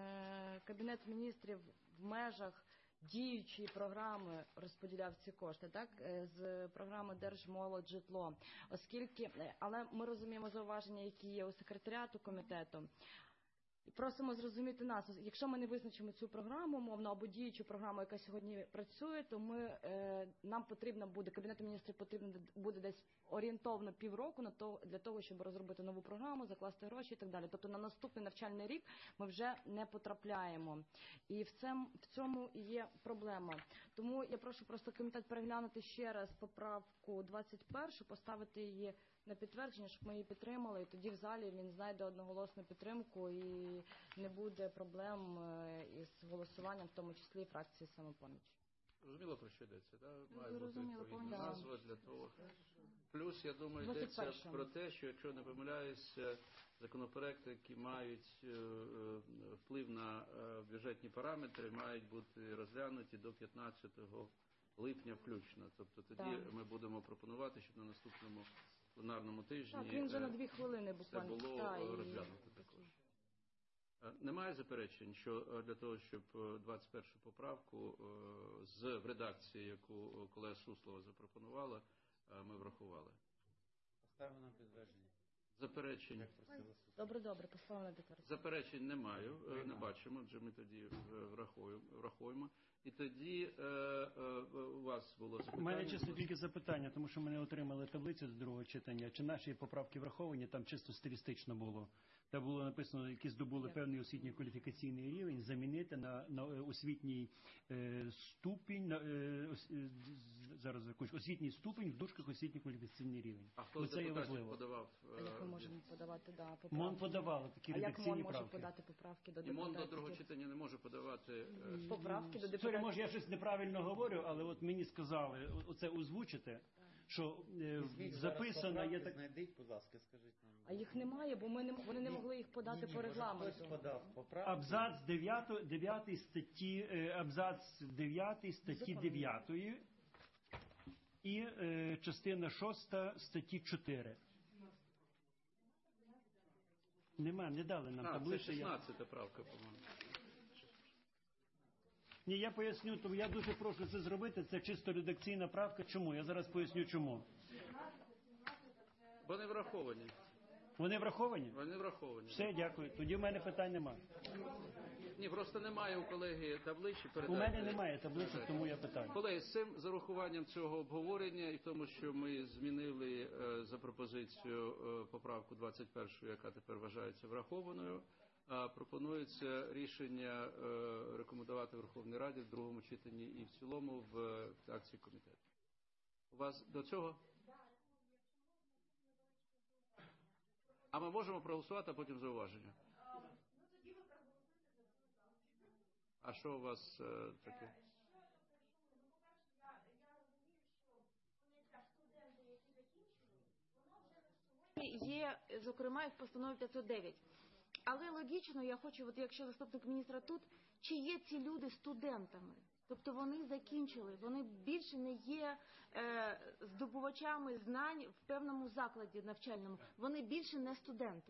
Кабінет міністрів в межах діючої програми розподіляв ці кошти, так, з програми «Держмолодь житло», оскільки, але ми розуміємо зауваження, які є у секретаріату комітету. І просимо зрозуміти нас, якщо ми не визначимо цю програму, мовно, або діючу програму, яка сьогодні працює, то ми, е, нам потрібно буде, Кабінету міністрів потрібно буде десь орієнтовно півроку на то, для того, щоб розробити нову програму, закласти гроші і так далі. Тобто на наступний навчальний рік ми вже не потрапляємо. І в цьому, в цьому і є проблема. Тому я прошу просто комітет переглянути ще раз поправку двадцять першу, поставити її на підтвердження, щоб ми її підтримали, і тоді в залі він знайде одноголосну підтримку і не буде проблем із голосуванням, в тому числі і фракції «Самопоміч». Зрозуміло, про що йдеться, так? Має бути Зрозуміло, відповідна повністю. назва для того. Плюс, я думаю, йдеться про те, що, якщо не помиляюся, законопроекти, які мають вплив на бюджетні параметри, мають бути розглянуті до п'ятнадцятого липня включно. Тобто тоді Так. ми будемо пропонувати, щоб на наступному пленарному тижні Так, він вже на дві хвилини це буквально. було Та, і... розглянуто також. Немає заперечень, що для того, щоб двадцять першу поправку з в редакції, яку колега Суслова запропонувала, ми врахували. Поставимо на підтвердження. Заперечень. Добре, добре, поставимо на підтвердження. Заперечень не маю, не бачимо, отже ми тоді врахуємо. врахуємо. І тоді е, е, у вас було запитання. У мене чесно тільки запитання, тому що ми не отримали таблицю до другого читання. Чи наші поправки враховані, там чисто стилістично було. Там було написано, які здобули певний освітньо-кваліфікаційний рівень, замінити на, на освітній е, ступінь, на, е, ос, е, зараз закінчу, освітній ступінь, в дужках освітньо-кваліфікаційний рівень. А хто з депутатів подавав? А як ми можемо подавати, да, поправки? МОН подавали такі а як редакційні МОН може правки. подати поправки до І МОН депутатів? до другого читання не може подавати е, Поправки до Сорі, депутатів. може я щось неправильно говорю, але от мені сказали оце озвучити, що е, записано є так. Знайдіть, будь ласка, скажіть нам. А їх немає, бо ми не, вони не могли їх подати Ні, ні, по може, регламенту. Хтось подав поправку. Абзац дев'ятий статті, е, абзац дев'ятий статті Закон. дев'ятої і е, частина шоста статті чотири. Нема, не дали нам А, це таблицю. я- шістнадцята правка, по-моєму. Ні, я поясню, тому я дуже прошу це зробити. Це чисто редакційна правка. Чому? Я зараз поясню, чому. Вони враховані. Вони враховані? Вони враховані. Все, дякую. Тоді в мене питань немає. Ні, просто немає у колеги табличі. У мене немає таблиці, тому я питаю. Колеги, з цим, з урахуванням цього обговорення і тому, що ми змінили е, за пропозицію е, поправку двадцять першу, яка тепер вважається врахованою, е, пропонується рішення е, рекомендувати Верховній Раді в другому читанні і в цілому в редакції комітету. У вас до цього? А ми можемо проголосувати, а потім зауваження? А що у вас е, таке? Є, зокрема, і в постанові п'ятсот дев'ять. Але логічно, я хочу, от якщо заступник міністра тут, чи є ці люди студентами? Тобто вони закінчили, вони більше не є е, здобувачами знань в певному закладі навчальному. Вони більше не студенти.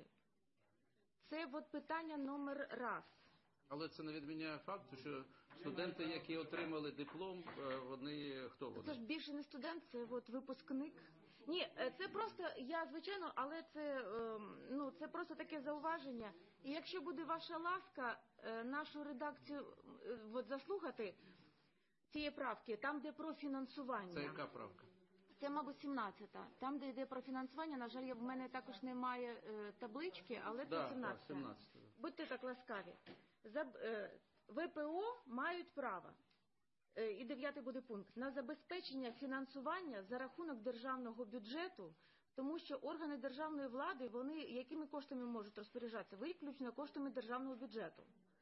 Це от питання номер раз. Але це не відміняє факту, що студенти, які отримали диплом, е, вони хто вони? Це ж більше не студент, це от випускник. Ні, це просто, я, звичайно, але це, ну, це просто таке зауваження. І якщо буде ваша ласка, нашу редакцію от, заслухати цієї правки, там, де про фінансування. Це яка правка? Це, мабуть, сімнадцята. Там, де йде про фінансування, на жаль, в мене також немає е, таблички, але це да, сімнадцята. Да, сімнадцята. Будьте так ласкаві. За, е, ВПО мають право. І дев'ятий буде пункт. На забезпечення фінансування за рахунок державного бюджету, тому що органи державної влади, вони якими коштами можуть розпоряджатися? Виключно коштами державного бюджету.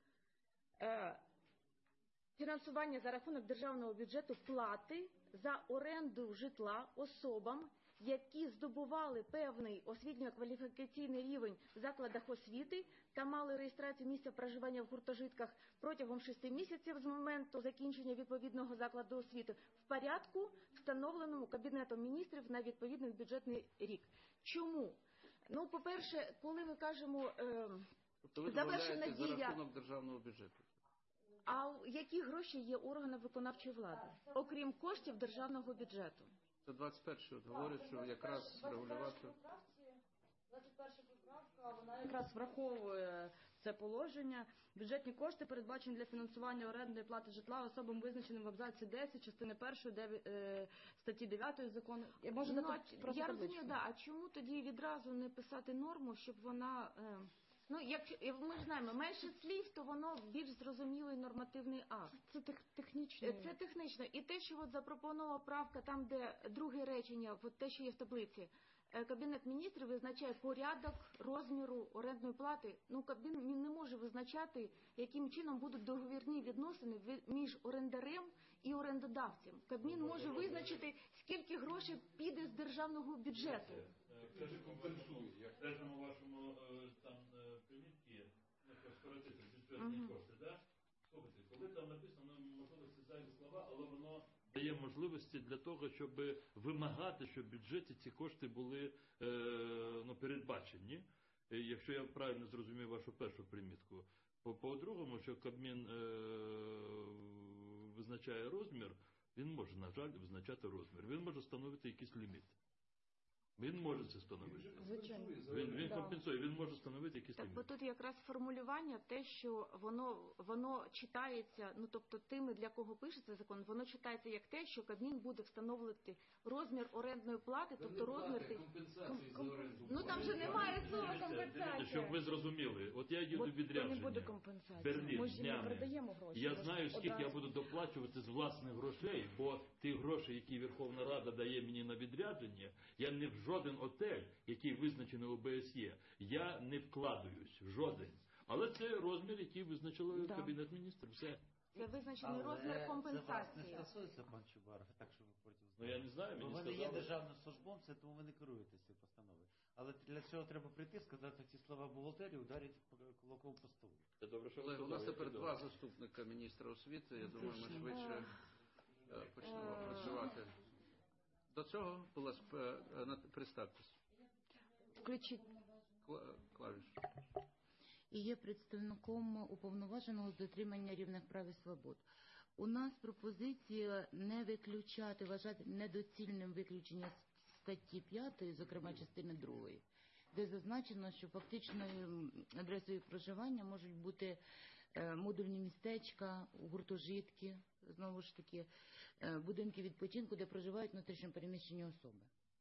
Е, фінансування за рахунок державного бюджету плати за оренду житла особам, які здобували певний освітньо-кваліфікаційний рівень в закладах освіти та мали реєстрацію місця проживання в гуртожитках протягом шести місяців з моменту закінчення відповідного закладу освіти в порядку, встановленому Кабінетом міністрів на відповідний бюджетний рік. Чому? Ну, по-перше, коли ми кажемо е, тобто ви завершена дія... за дія... рахунок державного бюджету. А які гроші є органом виконавчої влади, окрім коштів державного бюджету? Це двадцять перше говорить, що якраз регулювати. двадцять перша поправка, вона якраз враховує це положення. Бюджетні кошти передбачені для фінансування орендної плати житла особам, визначеним в абзаці десять частини першої статті дев'ятої закону. Я можу ну, дати а, я розумію, да. А чому тоді відразу не писати норму, щоб вона... Е... Ну, якщо ми ж знаємо, менше слів, то воно більш зрозумілий нормативний акт. Це тех, технічно. Це технічно. І те, що от запропонована правка, там, де друге речення, от те, що є в таблиці, Кабінет міністрів визначає порядок розміру орендної плати. Ну, Кабмін не може визначати, яким чином будуть договірні відносини між орендарем і орендодавцем. Кабмін може визначити, скільки грошей піде з державного бюджету. Це ж компенсує. Як в теж вашому там примітці, скоротити бюджетні кошти, так? Слухайте, коли там написано, можливо, ці зайві слова, але воно дає можливості для того, щоб вимагати, щоб в бюджеті ці кошти були е, ну, передбачені. Якщо я правильно зрозумів вашу першу примітку. По-другому, що Кабмін е, визначає розмір, він може, на жаль, визначати розмір. Він може встановити якийсь ліміт. Він може це встановити. Звичайно. Він, він компенсує, він може встановити якісь так, ліміти. бо тут якраз формулювання, те, що воно, воно читається, ну тобто тими, для кого пишеться закон, воно читається як те, що Кабмін буде встановлювати розмір орендної плати, тобто розмір... Компенсації за оренду. Ну там же немає слова компенсація. Щоб ви зрозуміли, от я їду відрядження. Не буде компенсації. Берлін, Ми ж не днями. передаємо гроші. Я знаю, скільки я буду доплачувати з власних грошей, бо ті гроші, які Верховна Рада дає мені на відрядження, я не в жоден отель, який визначений у Б С Є, я не вкладаюсь в жоден. Але це розмір, який визначили Да. Кабінет міністрів. Все. Це визначений розмір компенсації. Це вас не стосується, пан Чубаров, так що ви потім Ну я не знаю, Бо мені ви не є сказали. державним службовцем, тому ви не керуєтеся цією постановою. Але для цього треба прийти, сказати ці слова бухгалтерії, ударити кулаком по столу. Це добре, що ви Колеги, у нас сказали, тепер я два піду. заступника міністра освіти. Я думаю, ми швидше е, почнемо працювати. До цього, будь ласка, е, на- представтесь. Включіть. Кла- Клавіш. І є представником уповноваженого з дотримання рівних прав і свобод. У нас пропозиція не виключати, вважати недоцільним виключення статті п'ятої, зокрема частини другої, де зазначено, що фактичною адресою проживання можуть бути е, модульні містечка, гуртожитки, знову ж таки, е, будинки відпочинку, де проживають внутрішньо переміщені особи.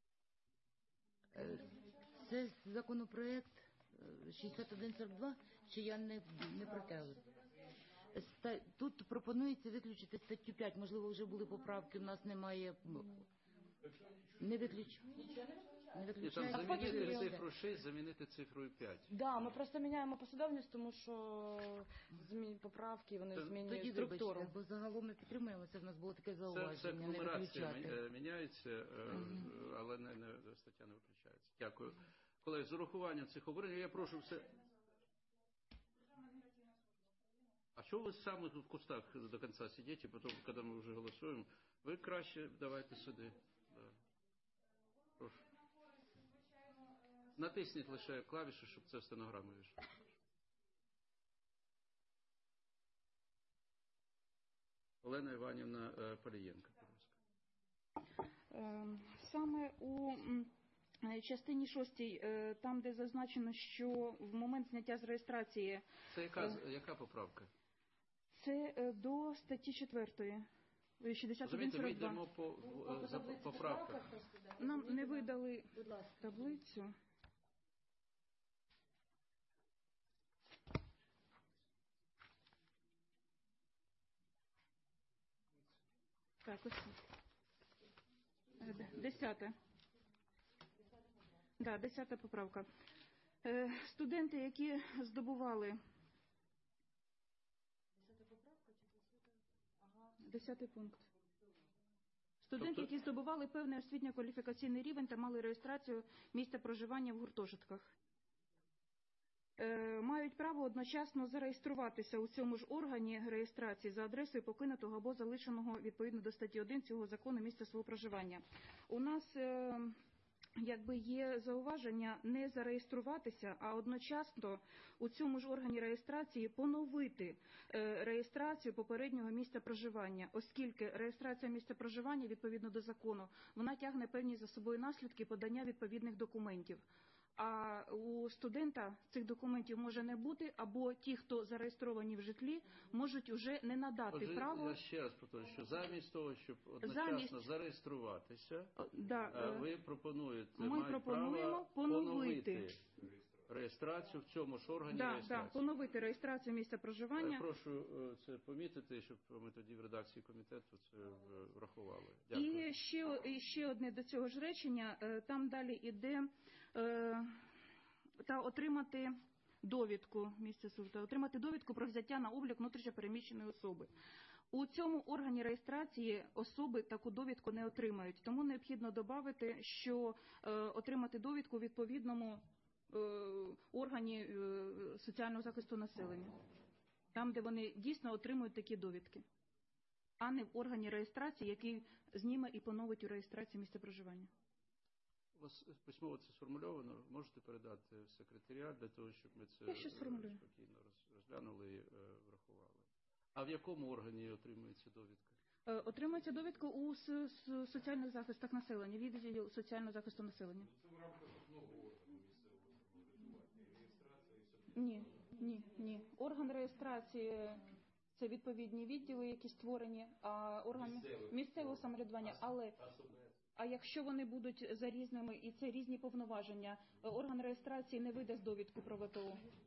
Е, Це законопроект шістдесят один сорок два, чи я не, не протягую? Ста- Тут пропонується виключити статтю п'ять, можливо, вже були поправки, у нас немає... Не виключ... Не І там виключається замінити періоди. цифру шість, замінити цифрою п'ять. Да, ми просто міняємо послідовність, тому що змін поправки, вони Тоді, змінюють Тоді, структуру. вибачте, бо загалом ми підтримуємо, це в нас було таке Це, це зауваження, не нумерація виключати. мі- міняється, е, Мгм. але не, не, стаття не виключається. Дякую. Колеги, з урахуванням цих обговорень я прошу все... А що ви саме в кустах до кінця сидите, потім, коли ми вже голосуємо, ви краще давайте сюди. Да. Прошу. Натисніть лише клавіші, щоб це в стенограму вийшло. Олена Іванівна е, Полієнко, будь ласка. Е, Саме у м, е, частині шостій, е, там, де зазначено, що в момент зняття з реєстрації, Це яка, яка поправка? це е, до статті четвертої, шістдесят один Розумієте, ми сорок два. йдемо по, в- за поправках. Нам не видали таблицю. Так, ось. Е, д- Десяте. Да, десята поправка. Е, Студенти, які здобували... Десятий пункт. Студенти, Тобто- які здобували певний освітньо-кваліфікаційний рівень та мали реєстрацію місця проживання в гуртожитках, е, мають право одночасно зареєструватися у цьому ж органі реєстрації за адресою покинутого або залишеного відповідно до статті один цього закону місця свого проживання. У нас е, якби є зауваження не зареєструватися, а одночасно у цьому ж органі реєстрації поновити е, реєстрацію попереднього місця проживання, оскільки реєстрація місця проживання відповідно до закону, вона тягне певні за собою наслідки подання відповідних документів. А у студента цих документів може не бути, або ті, хто зареєстровані в житлі, можуть уже не надати Отже, право. я ще раз повторюю, що замість того, щоб одночасно Замість- зареєструватися, Да, е, е, ви пропонуєте, ми мають пропонуємо право поновити. реєстрацію в цьому ж органі Да, да, реєстрації. поновити реєстрацію місця Я проживання. прошу е, це помітити, щоб ми тоді в редакції комітету це е, врахували. Дякую. І ще, і ще одне до цього ж речення, е, там далі іде е, та отримати довідку, місце служби, отримати довідку про взяття на облік внутрішньопереміщеної особи. У цьому органі реєстрації особи таку довідку не отримають, тому необхідно додати, що е, отримати довідку у відповідному е, органі е, соціального захисту населення, там, де вони дійсно отримують такі довідки, а не в органі реєстрації, який зніме і поновить у реєстрації місця проживання. У вас письмово це сформульовано, можете передати в секретаріат для того, щоб ми це Я щас е, сформулюю. спокійно роз- розглянули і е, врахували. А в якому органі отримується довідка? Е, Отримується довідка у с- с- соціальних захистах населення, відділі соціального захисту населення. Ні, ні, ні. Орган реєстрації – це відповідні відділи, які створені, а орган місцевого самоврядування. Але а якщо вони будуть за різними, і це різні повноваження, е, орган реєстрації не видасть довідку про ВПО.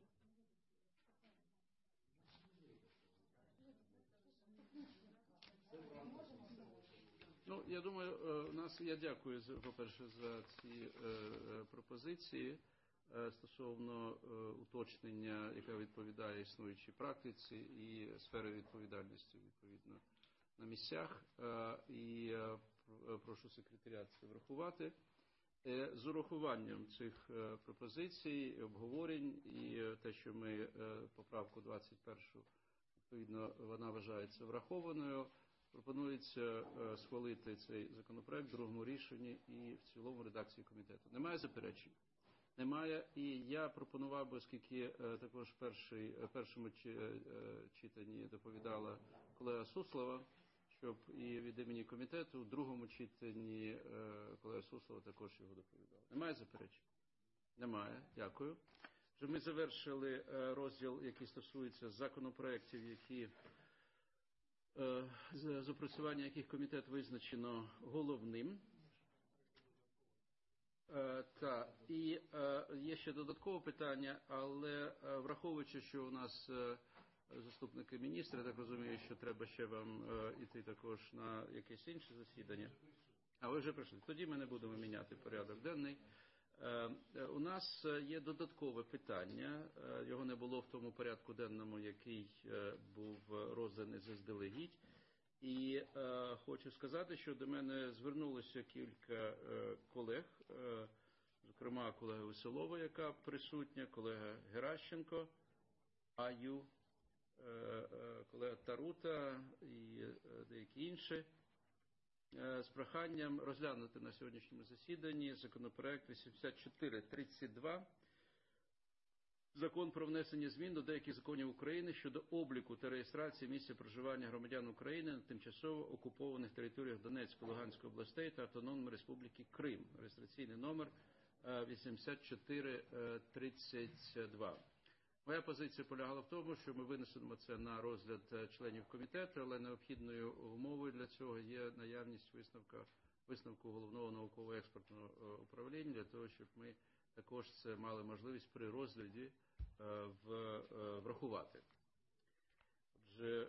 Ну, я думаю, е, у нас, я дякую, за- по-перше, за ці е, е, пропозиції е, стосовно е, уточнення, яке відповідає існуючій практиці і сфери відповідальності, відповідно, на місцях. Е, І е, пр- прошу секретаріат це врахувати. Е, З урахуванням цих е, пропозицій, обговорень і е, те, що ми е, поправку двадцять першу, відповідно, вона вважається врахованою, пропонується е, схвалити цей законопроект в другому рішенні і в цілому редакції комітету. Немає заперечень? Немає. І я пропонував би, оскільки е, також перший, е, першому чи- е, читанні доповідала колега Суслова, щоб і від імені комітету, в другому читанні е, колега Суслова також його доповідала. Немає заперечень? Немає. Дякую. Вже ми завершили е, розділ, який стосується законопроєктів, які е, з з опрацювання яких комітет визначено головним. Е, Та, і е, є ще додаткове питання, але е, враховуючи, що у нас е, заступники міністра, я так розумію, що треба ще вам е, іти також на якесь інше засідання. А ви вже прийшли. Тоді ми не будемо міняти порядок денний. У нас є додаткове питання. Його не було в тому порядку денному, який був розданий заздалегідь. І хочу сказати, що до мене звернулося кілька колег, зокрема колега Веселова, яка присутня, колега Геращенко, Аю, колега Тарута і деякі інші, з проханням розглянути на сьогоднішньому засіданні законопроект вісімдесят чотири тридцять два, Закон про внесення змін до деяких законів України щодо обліку та реєстрації місця проживання громадян України на тимчасово окупованих територіях Донецької, Луганської областей та Автономної Республіки Крим. Реєстраційний номер вісімдесят чотири тридцять два. Моя позиція полягала в тому, що ми винесемо це на розгляд членів комітету, але необхідною умовою для цього є наявність висновка, висновку Головного науково-експертного управління, для того, щоб ми також це мали можливість при розгляді врахувати. Отже,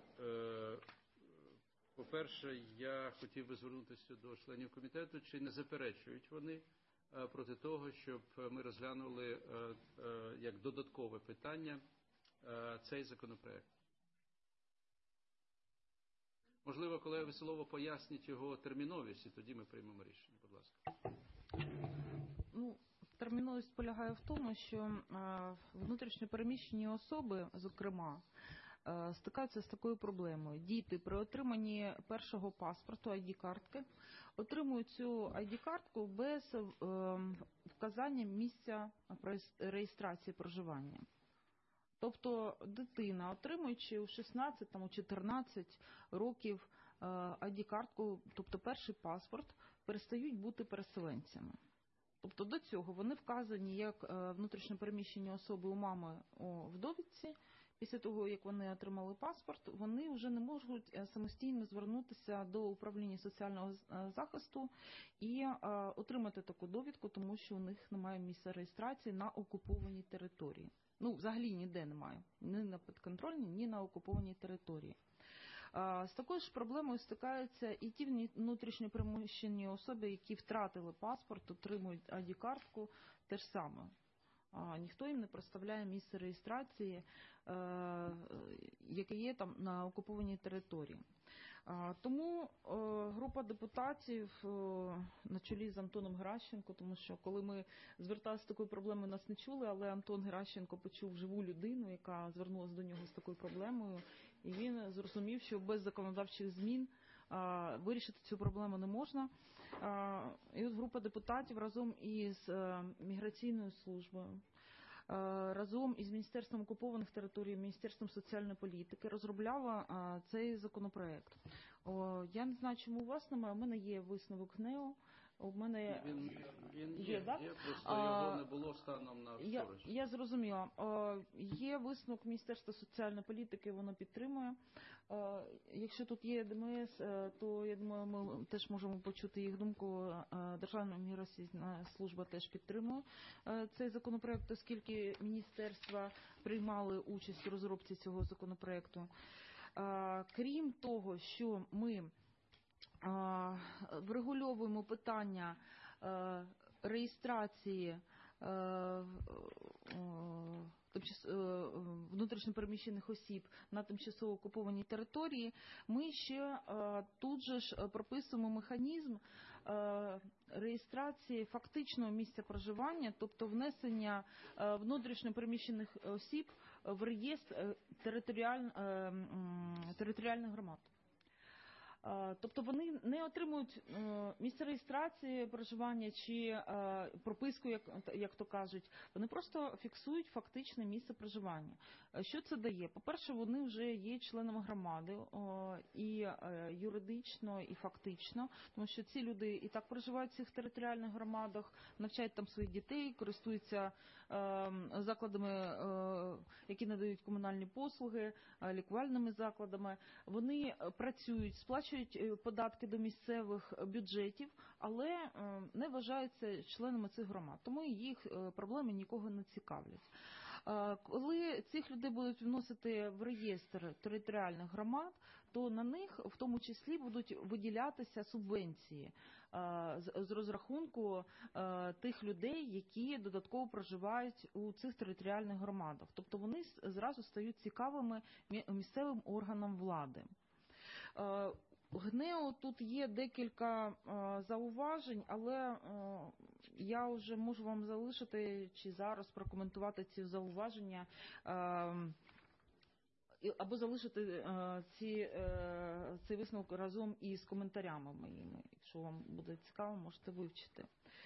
по-перше, я хотів би звернутися до членів комітету, чи не заперечують вони проти того, щоб ми розглянули як додаткове питання цей законопроект. Можливо, колега Веселова пояснить його терміновість, і тоді ми приймемо рішення. Будь ласка. Ну, терміновість полягає в тому, що внутрішньо переміщені особи, зокрема, стикаються з такою проблемою. Діти при отриманні першого паспорту, ай ді-картки, отримують цю ай ді-картку без вказання місця реєстрації проживання. Тобто дитина, отримуючи у шістнадцять, там, у чотирнадцять років ай ді-картку, тобто перший паспорт, перестають бути переселенцями. Тобто до цього вони вказані як внутрішньо переміщені особи у мами у довідці. Після того, як вони отримали паспорт, вони вже не можуть самостійно звернутися до управління соціального захисту і отримати таку довідку, тому що у них немає місця реєстрації на окупованій території. Ну, взагалі ніде немає. Ні на підконтрольній, ні на окупованій території. З такою ж проблемою стикаються і ті внутрішньо переміщені особи, які втратили паспорт, отримують ай ді-картку, те ж саме. Ніхто їм не представляє місце реєстрації, яке є там на окупованій території. Тому група депутатів на чолі з Антоном Геращенко, тому що коли ми зверталися з такою проблемою, нас не чули, але Антон Геращенко почув живу людину, яка звернулася до нього з такою проблемою, і він зрозумів, що без законодавчих змін вирішити цю проблему не можна. І от група депутатів разом із міграційною службою, разом із Міністерством окупованих територій, Міністерством соціальної політики розробляла цей законопроект. Я не знаю, чому у вас немає, у мене є висновок ГНЕУ. У мене він, він є, є, так? Є, просто його не було станом на вчора. Я, я зрозуміла. Є висновок Міністерства соціальної політики, воно підтримує. Якщо тут є ДМС, то, я думаю, ми теж можемо почути їх думку. Державна міграційна служба теж підтримує цей законопроект, оскільки міністерства приймали участь у розробці цього законопроекту. Крім того, що ми врегульовуємо питання реєстрації внутрішньо переміщених осіб на тимчасово окупованій території, ми ще тут же ж прописуємо механізм реєстрації фактичного місця проживання, тобто внесення внутрішньо переміщених осіб в реєстр територіальних громад. Тобто вони не отримують місце реєстрації проживання чи прописку, як, як то кажуть, вони просто фіксують фактичне місце проживання. Що це дає? По-перше, вони вже є членами громади і юридично, і фактично, тому що ці люди і так проживають в цих територіальних громадах, навчають там своїх дітей, користуються закладами, які надають комунальні послуги, лікувальними закладами. Вони працюють, сплачують податки до місцевих бюджетів, але не вважаються членами цих громад. Тому їх проблеми нікого не цікавлять. Коли цих людей будуть вносити в реєстр територіальних громад, то на них в тому числі будуть виділятися субвенції з розрахунку тих людей, які додатково проживають у цих територіальних громадах. Тобто вони зразу стають цікавими місцевим органам влади. ГНЕУ тут є декілька зауважень, але я вже можу вам залишити чи зараз прокоментувати ці зауваження або залишити ці, цей висновок разом із коментарями моїми. Якщо вам буде цікаво, можете вивчити.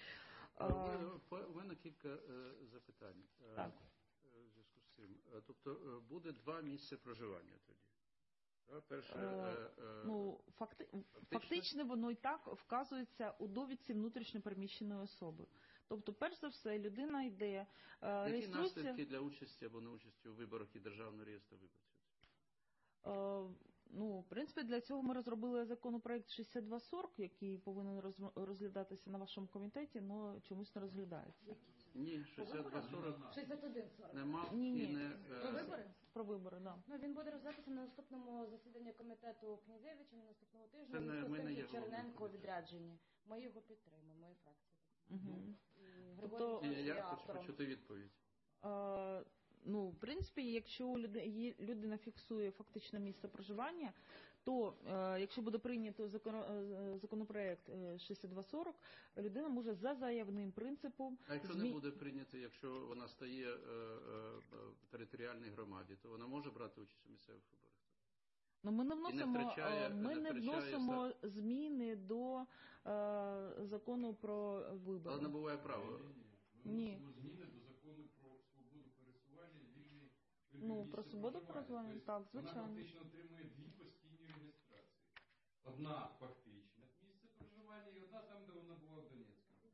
У мене кілька запитань. Так. В зв'язку з цим. Тобто буде два місця проживання тоді? Перше, е, ну, факти, фактично воно і так вказується у довідці внутрішньопереміщеної особи. Тобто, перш за все, людина йде, які реєструється... наслідки для участі або неучасті у виборах і Державного реєстру виборців? Е, ну, в принципі, для цього ми розробили законопроект шістдесят два сорок, який повинен розглядатися на вашому комітеті, але чомусь не розглядається. Ні, шістдесят два сорок шістдесят один сорок. нема ні, ні. і не... Про вибори? Про вибори, да. Ну, він буде розглядатися на наступному засіданні комітету Князевича, на наступного тижня. Це не, ми не є Черненко відряджені. Ми його підтримуємо, моя фракція. Угу. Тобто, я хочу почути відповідь. А, ну, в принципі, якщо людина фіксує фактичне місце проживання, то е, якщо буде прийнято закон, е, законопроект шістдесят два сорок, людина може за заявним принципом... А якщо змі... не буде прийнято, якщо вона стає е, е, в територіальній громаді, то вона може брати участь у місцевих виборах? Ну, ми не вносимо, не втрачає, ми не не вносимо стат... зміни до е, закону про вибори. Але набуває право. Ні. Зміни до закону про свободу пересування, вільний Ну, про свободу пересування, так, звичайно. Вона фактично отримує дві постійні реєстрації. Одна фактичне місце проживання і одна там, де вона була в Донецькому.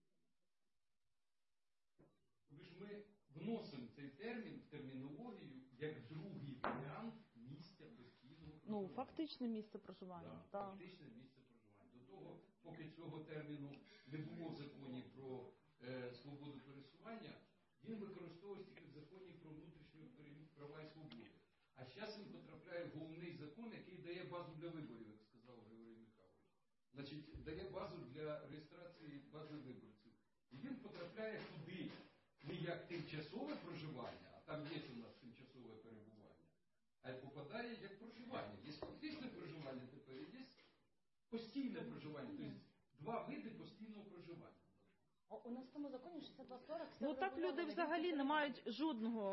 Тобто ж ми вносимо цей термін в термінологію як другий варіант місця постійного проживання. Ну, фактичне місце проживання. Да, так. Фактичне місце проживання. До того, поки цього терміну не було в законі про е, свободу пересування, він використовується тільки в законі про внутрішню права і свободи. А зараз він потрапляє в головний закон, який дає базу для виборів, як сказав Григорій Михайлович. Значить, дає базу для реєстрації бази виборців. І він потрапляє туди не як тимчасове проживання, а там є у нас тимчасове перебування, а й попадає як проживання. Є фактичне проживання тепер, і є постійне проживання. Тобто два види постійного проживання. У нас в тому законі шістдесят два сорок... Ну так люди взагалі не мають жодного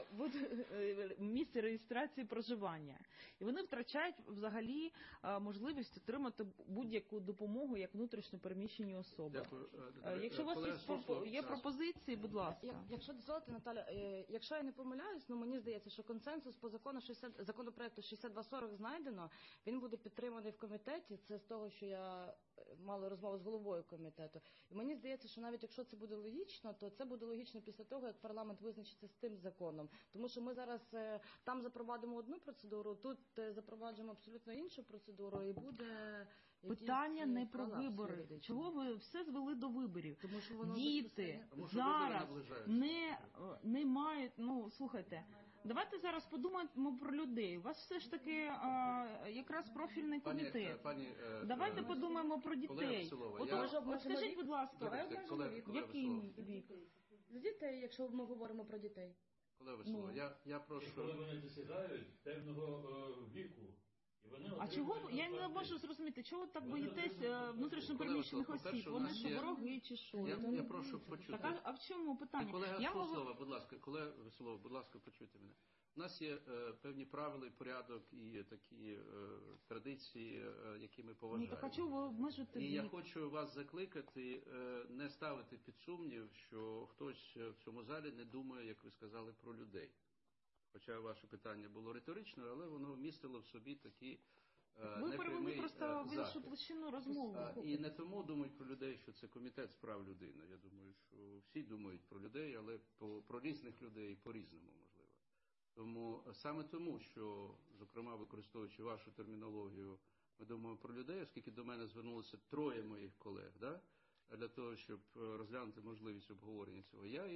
е, місця реєстрації проживання. І вони втрачають взагалі е, можливість отримати будь-яку допомогу як внутрішньо переміщені особи. Дякую. Е, якщо у вас є, пропо- є пропозиції, будь ласка. Я, якщо дозволите, Наталя, е, якщо я не помиляюсь, ну мені здається, що консенсус по закону шістдесят, законопроекту шістдесят два сорок знайдено, він буде підтриманий в комітеті. Це з того, що я мала розмову з головою комітету. І мені здається, що навіть якщо це буде логічно, то це буде логічно після того, як парламент визначиться з тим законом. Тому що ми зараз е, там запровадимо одну процедуру, тут е, запроваджуємо абсолютно іншу процедуру, і буде... Питання не про вибори. Чого ви все звели до виборів? Тому що воно Діти Тому що зараз вибори не, не мають, ну, слухайте, давайте зараз подумаємо про людей. У вас все ж таки а, якраз профільний комітет. Пані, пані, давайте е, подумаємо про дітей. От, я... от скажіть, будь ласка, Вибачте, який вік? З дітей, якщо ми говоримо про дітей. Коли ви слово? Ну. Я, я прошу... Коли вони досягають певного е, віку. І вони А чого ви- я не можу зрозуміти, чого так боїтесь е, внутрішньопереміщених Коли ви, осіб? по-перше, у Вони нас що, є- вороги чи що? Я, Це- я прошу почути. Так, а, а в чому питання? Колега Я говор... говорю- слова, будь ласка, колега Веселова, будь ласка, почуйте мене. У нас є е, певні правила і порядок, і такі е, традиції, е, які ми Ну, поважаємо. так а чого ви обмежуєте І я вік? хочу вас закликати е, не ставити під сумнів, що хтось в цьому залі не думає, як ви сказали, про людей. Хоча ваше питання було риторичне, але воно містило в собі такі е, Ви перевели непрямий просто е, в іншу захист. площину розмови. А, І не тому думають про людей, що це комітет з прав людини. Я думаю, що всі думають про людей, але по, про різних людей по-різному, можливо. Тому саме тому, що, зокрема, використовуючи вашу термінологію, ми думаємо про людей, оскільки до мене звернулося троє моїх колег, да? Для того, щоб розглянути можливість обговорення цього. Я і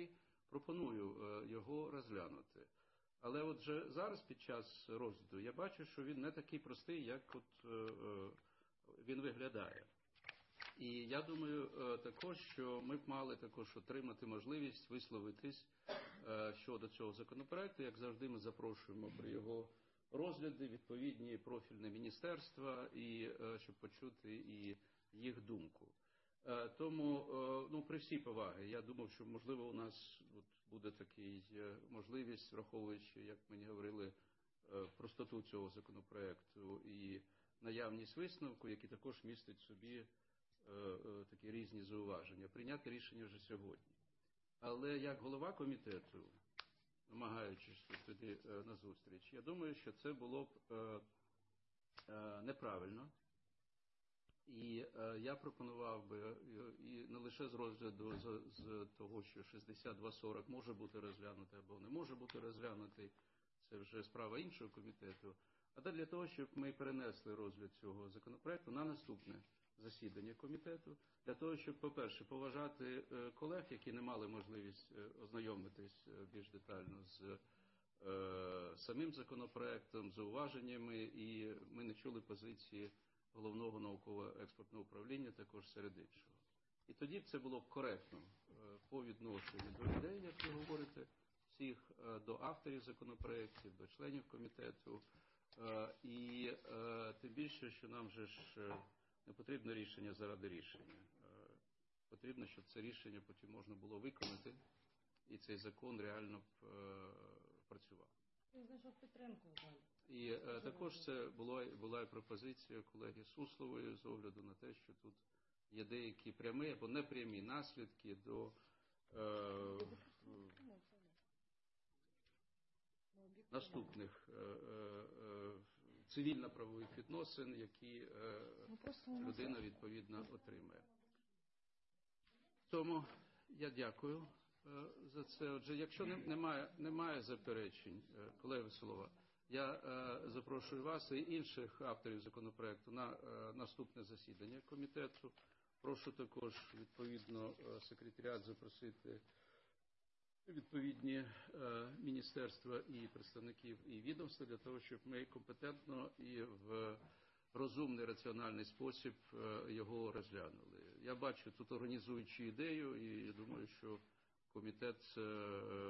пропоную його розглянути. Але от вже зараз під час розгляду я бачу, що він не такий простий, як от він виглядає. І я думаю також, що ми б мали також отримати можливість висловитись щодо цього законопроекту. Як завжди, ми запрошуємо при його розгляді відповідні профільні міністерства, і щоб почути і їх думку. Тому, ну, при всій повагі, я думав, що, можливо, у нас от буде така можливість, враховуючи, як мені говорили, простоту цього законопроекту і наявність висновку, який також містить в собі такі різні зауваження, прийняти рішення вже сьогодні. Але як голова комітету, намагаючись тоді на зустріч, я думаю, що це було б неправильно. І я пропонував би, і не лише з розгляду з, з того, що шістдесят два сорок може бути розглянутий або не може бути розглянутий, це вже справа іншого комітету, а для того, щоб ми перенесли розгляд цього законопроекту на наступне засідання комітету, для того, щоб, по-перше, поважати колег, які не мали можливість ознайомитись більш детально з е, самим законопроектом, зауваженнями, і ми не чули позиції Головного науково-експертного управління також серед іншого. І тоді б це було б коректно по відношенню до людей, як ви говорите, всіх, до авторів законопроєктів, до членів комітету. І тим більше, що нам же ж не потрібно рішення заради рішення. Потрібно, щоб це рішення потім можна було виконати, і цей закон реально б працював. Він знайшов підтримку в залі. І е, також це була, була і пропозиція колеги Суслової з огляду на те, що тут є деякі прямі або непрямі наслідки до е, наступних е, е, цивільно-правових відносин, які е, людина відповідно отримає. Тому я дякую е, за це. Отже, якщо не, немає, немає заперечень, е, колега Веселова, я е, запрошую вас і інших авторів законопроекту на е, наступне засідання комітету. Прошу також відповідно секретаріат запросити відповідні е, міністерства і представників і відомства для того, щоб ми компетентно і в розумний, раціональний спосіб е, його розглянули. Я бачу тут організуючу ідею і думаю, що комітет е,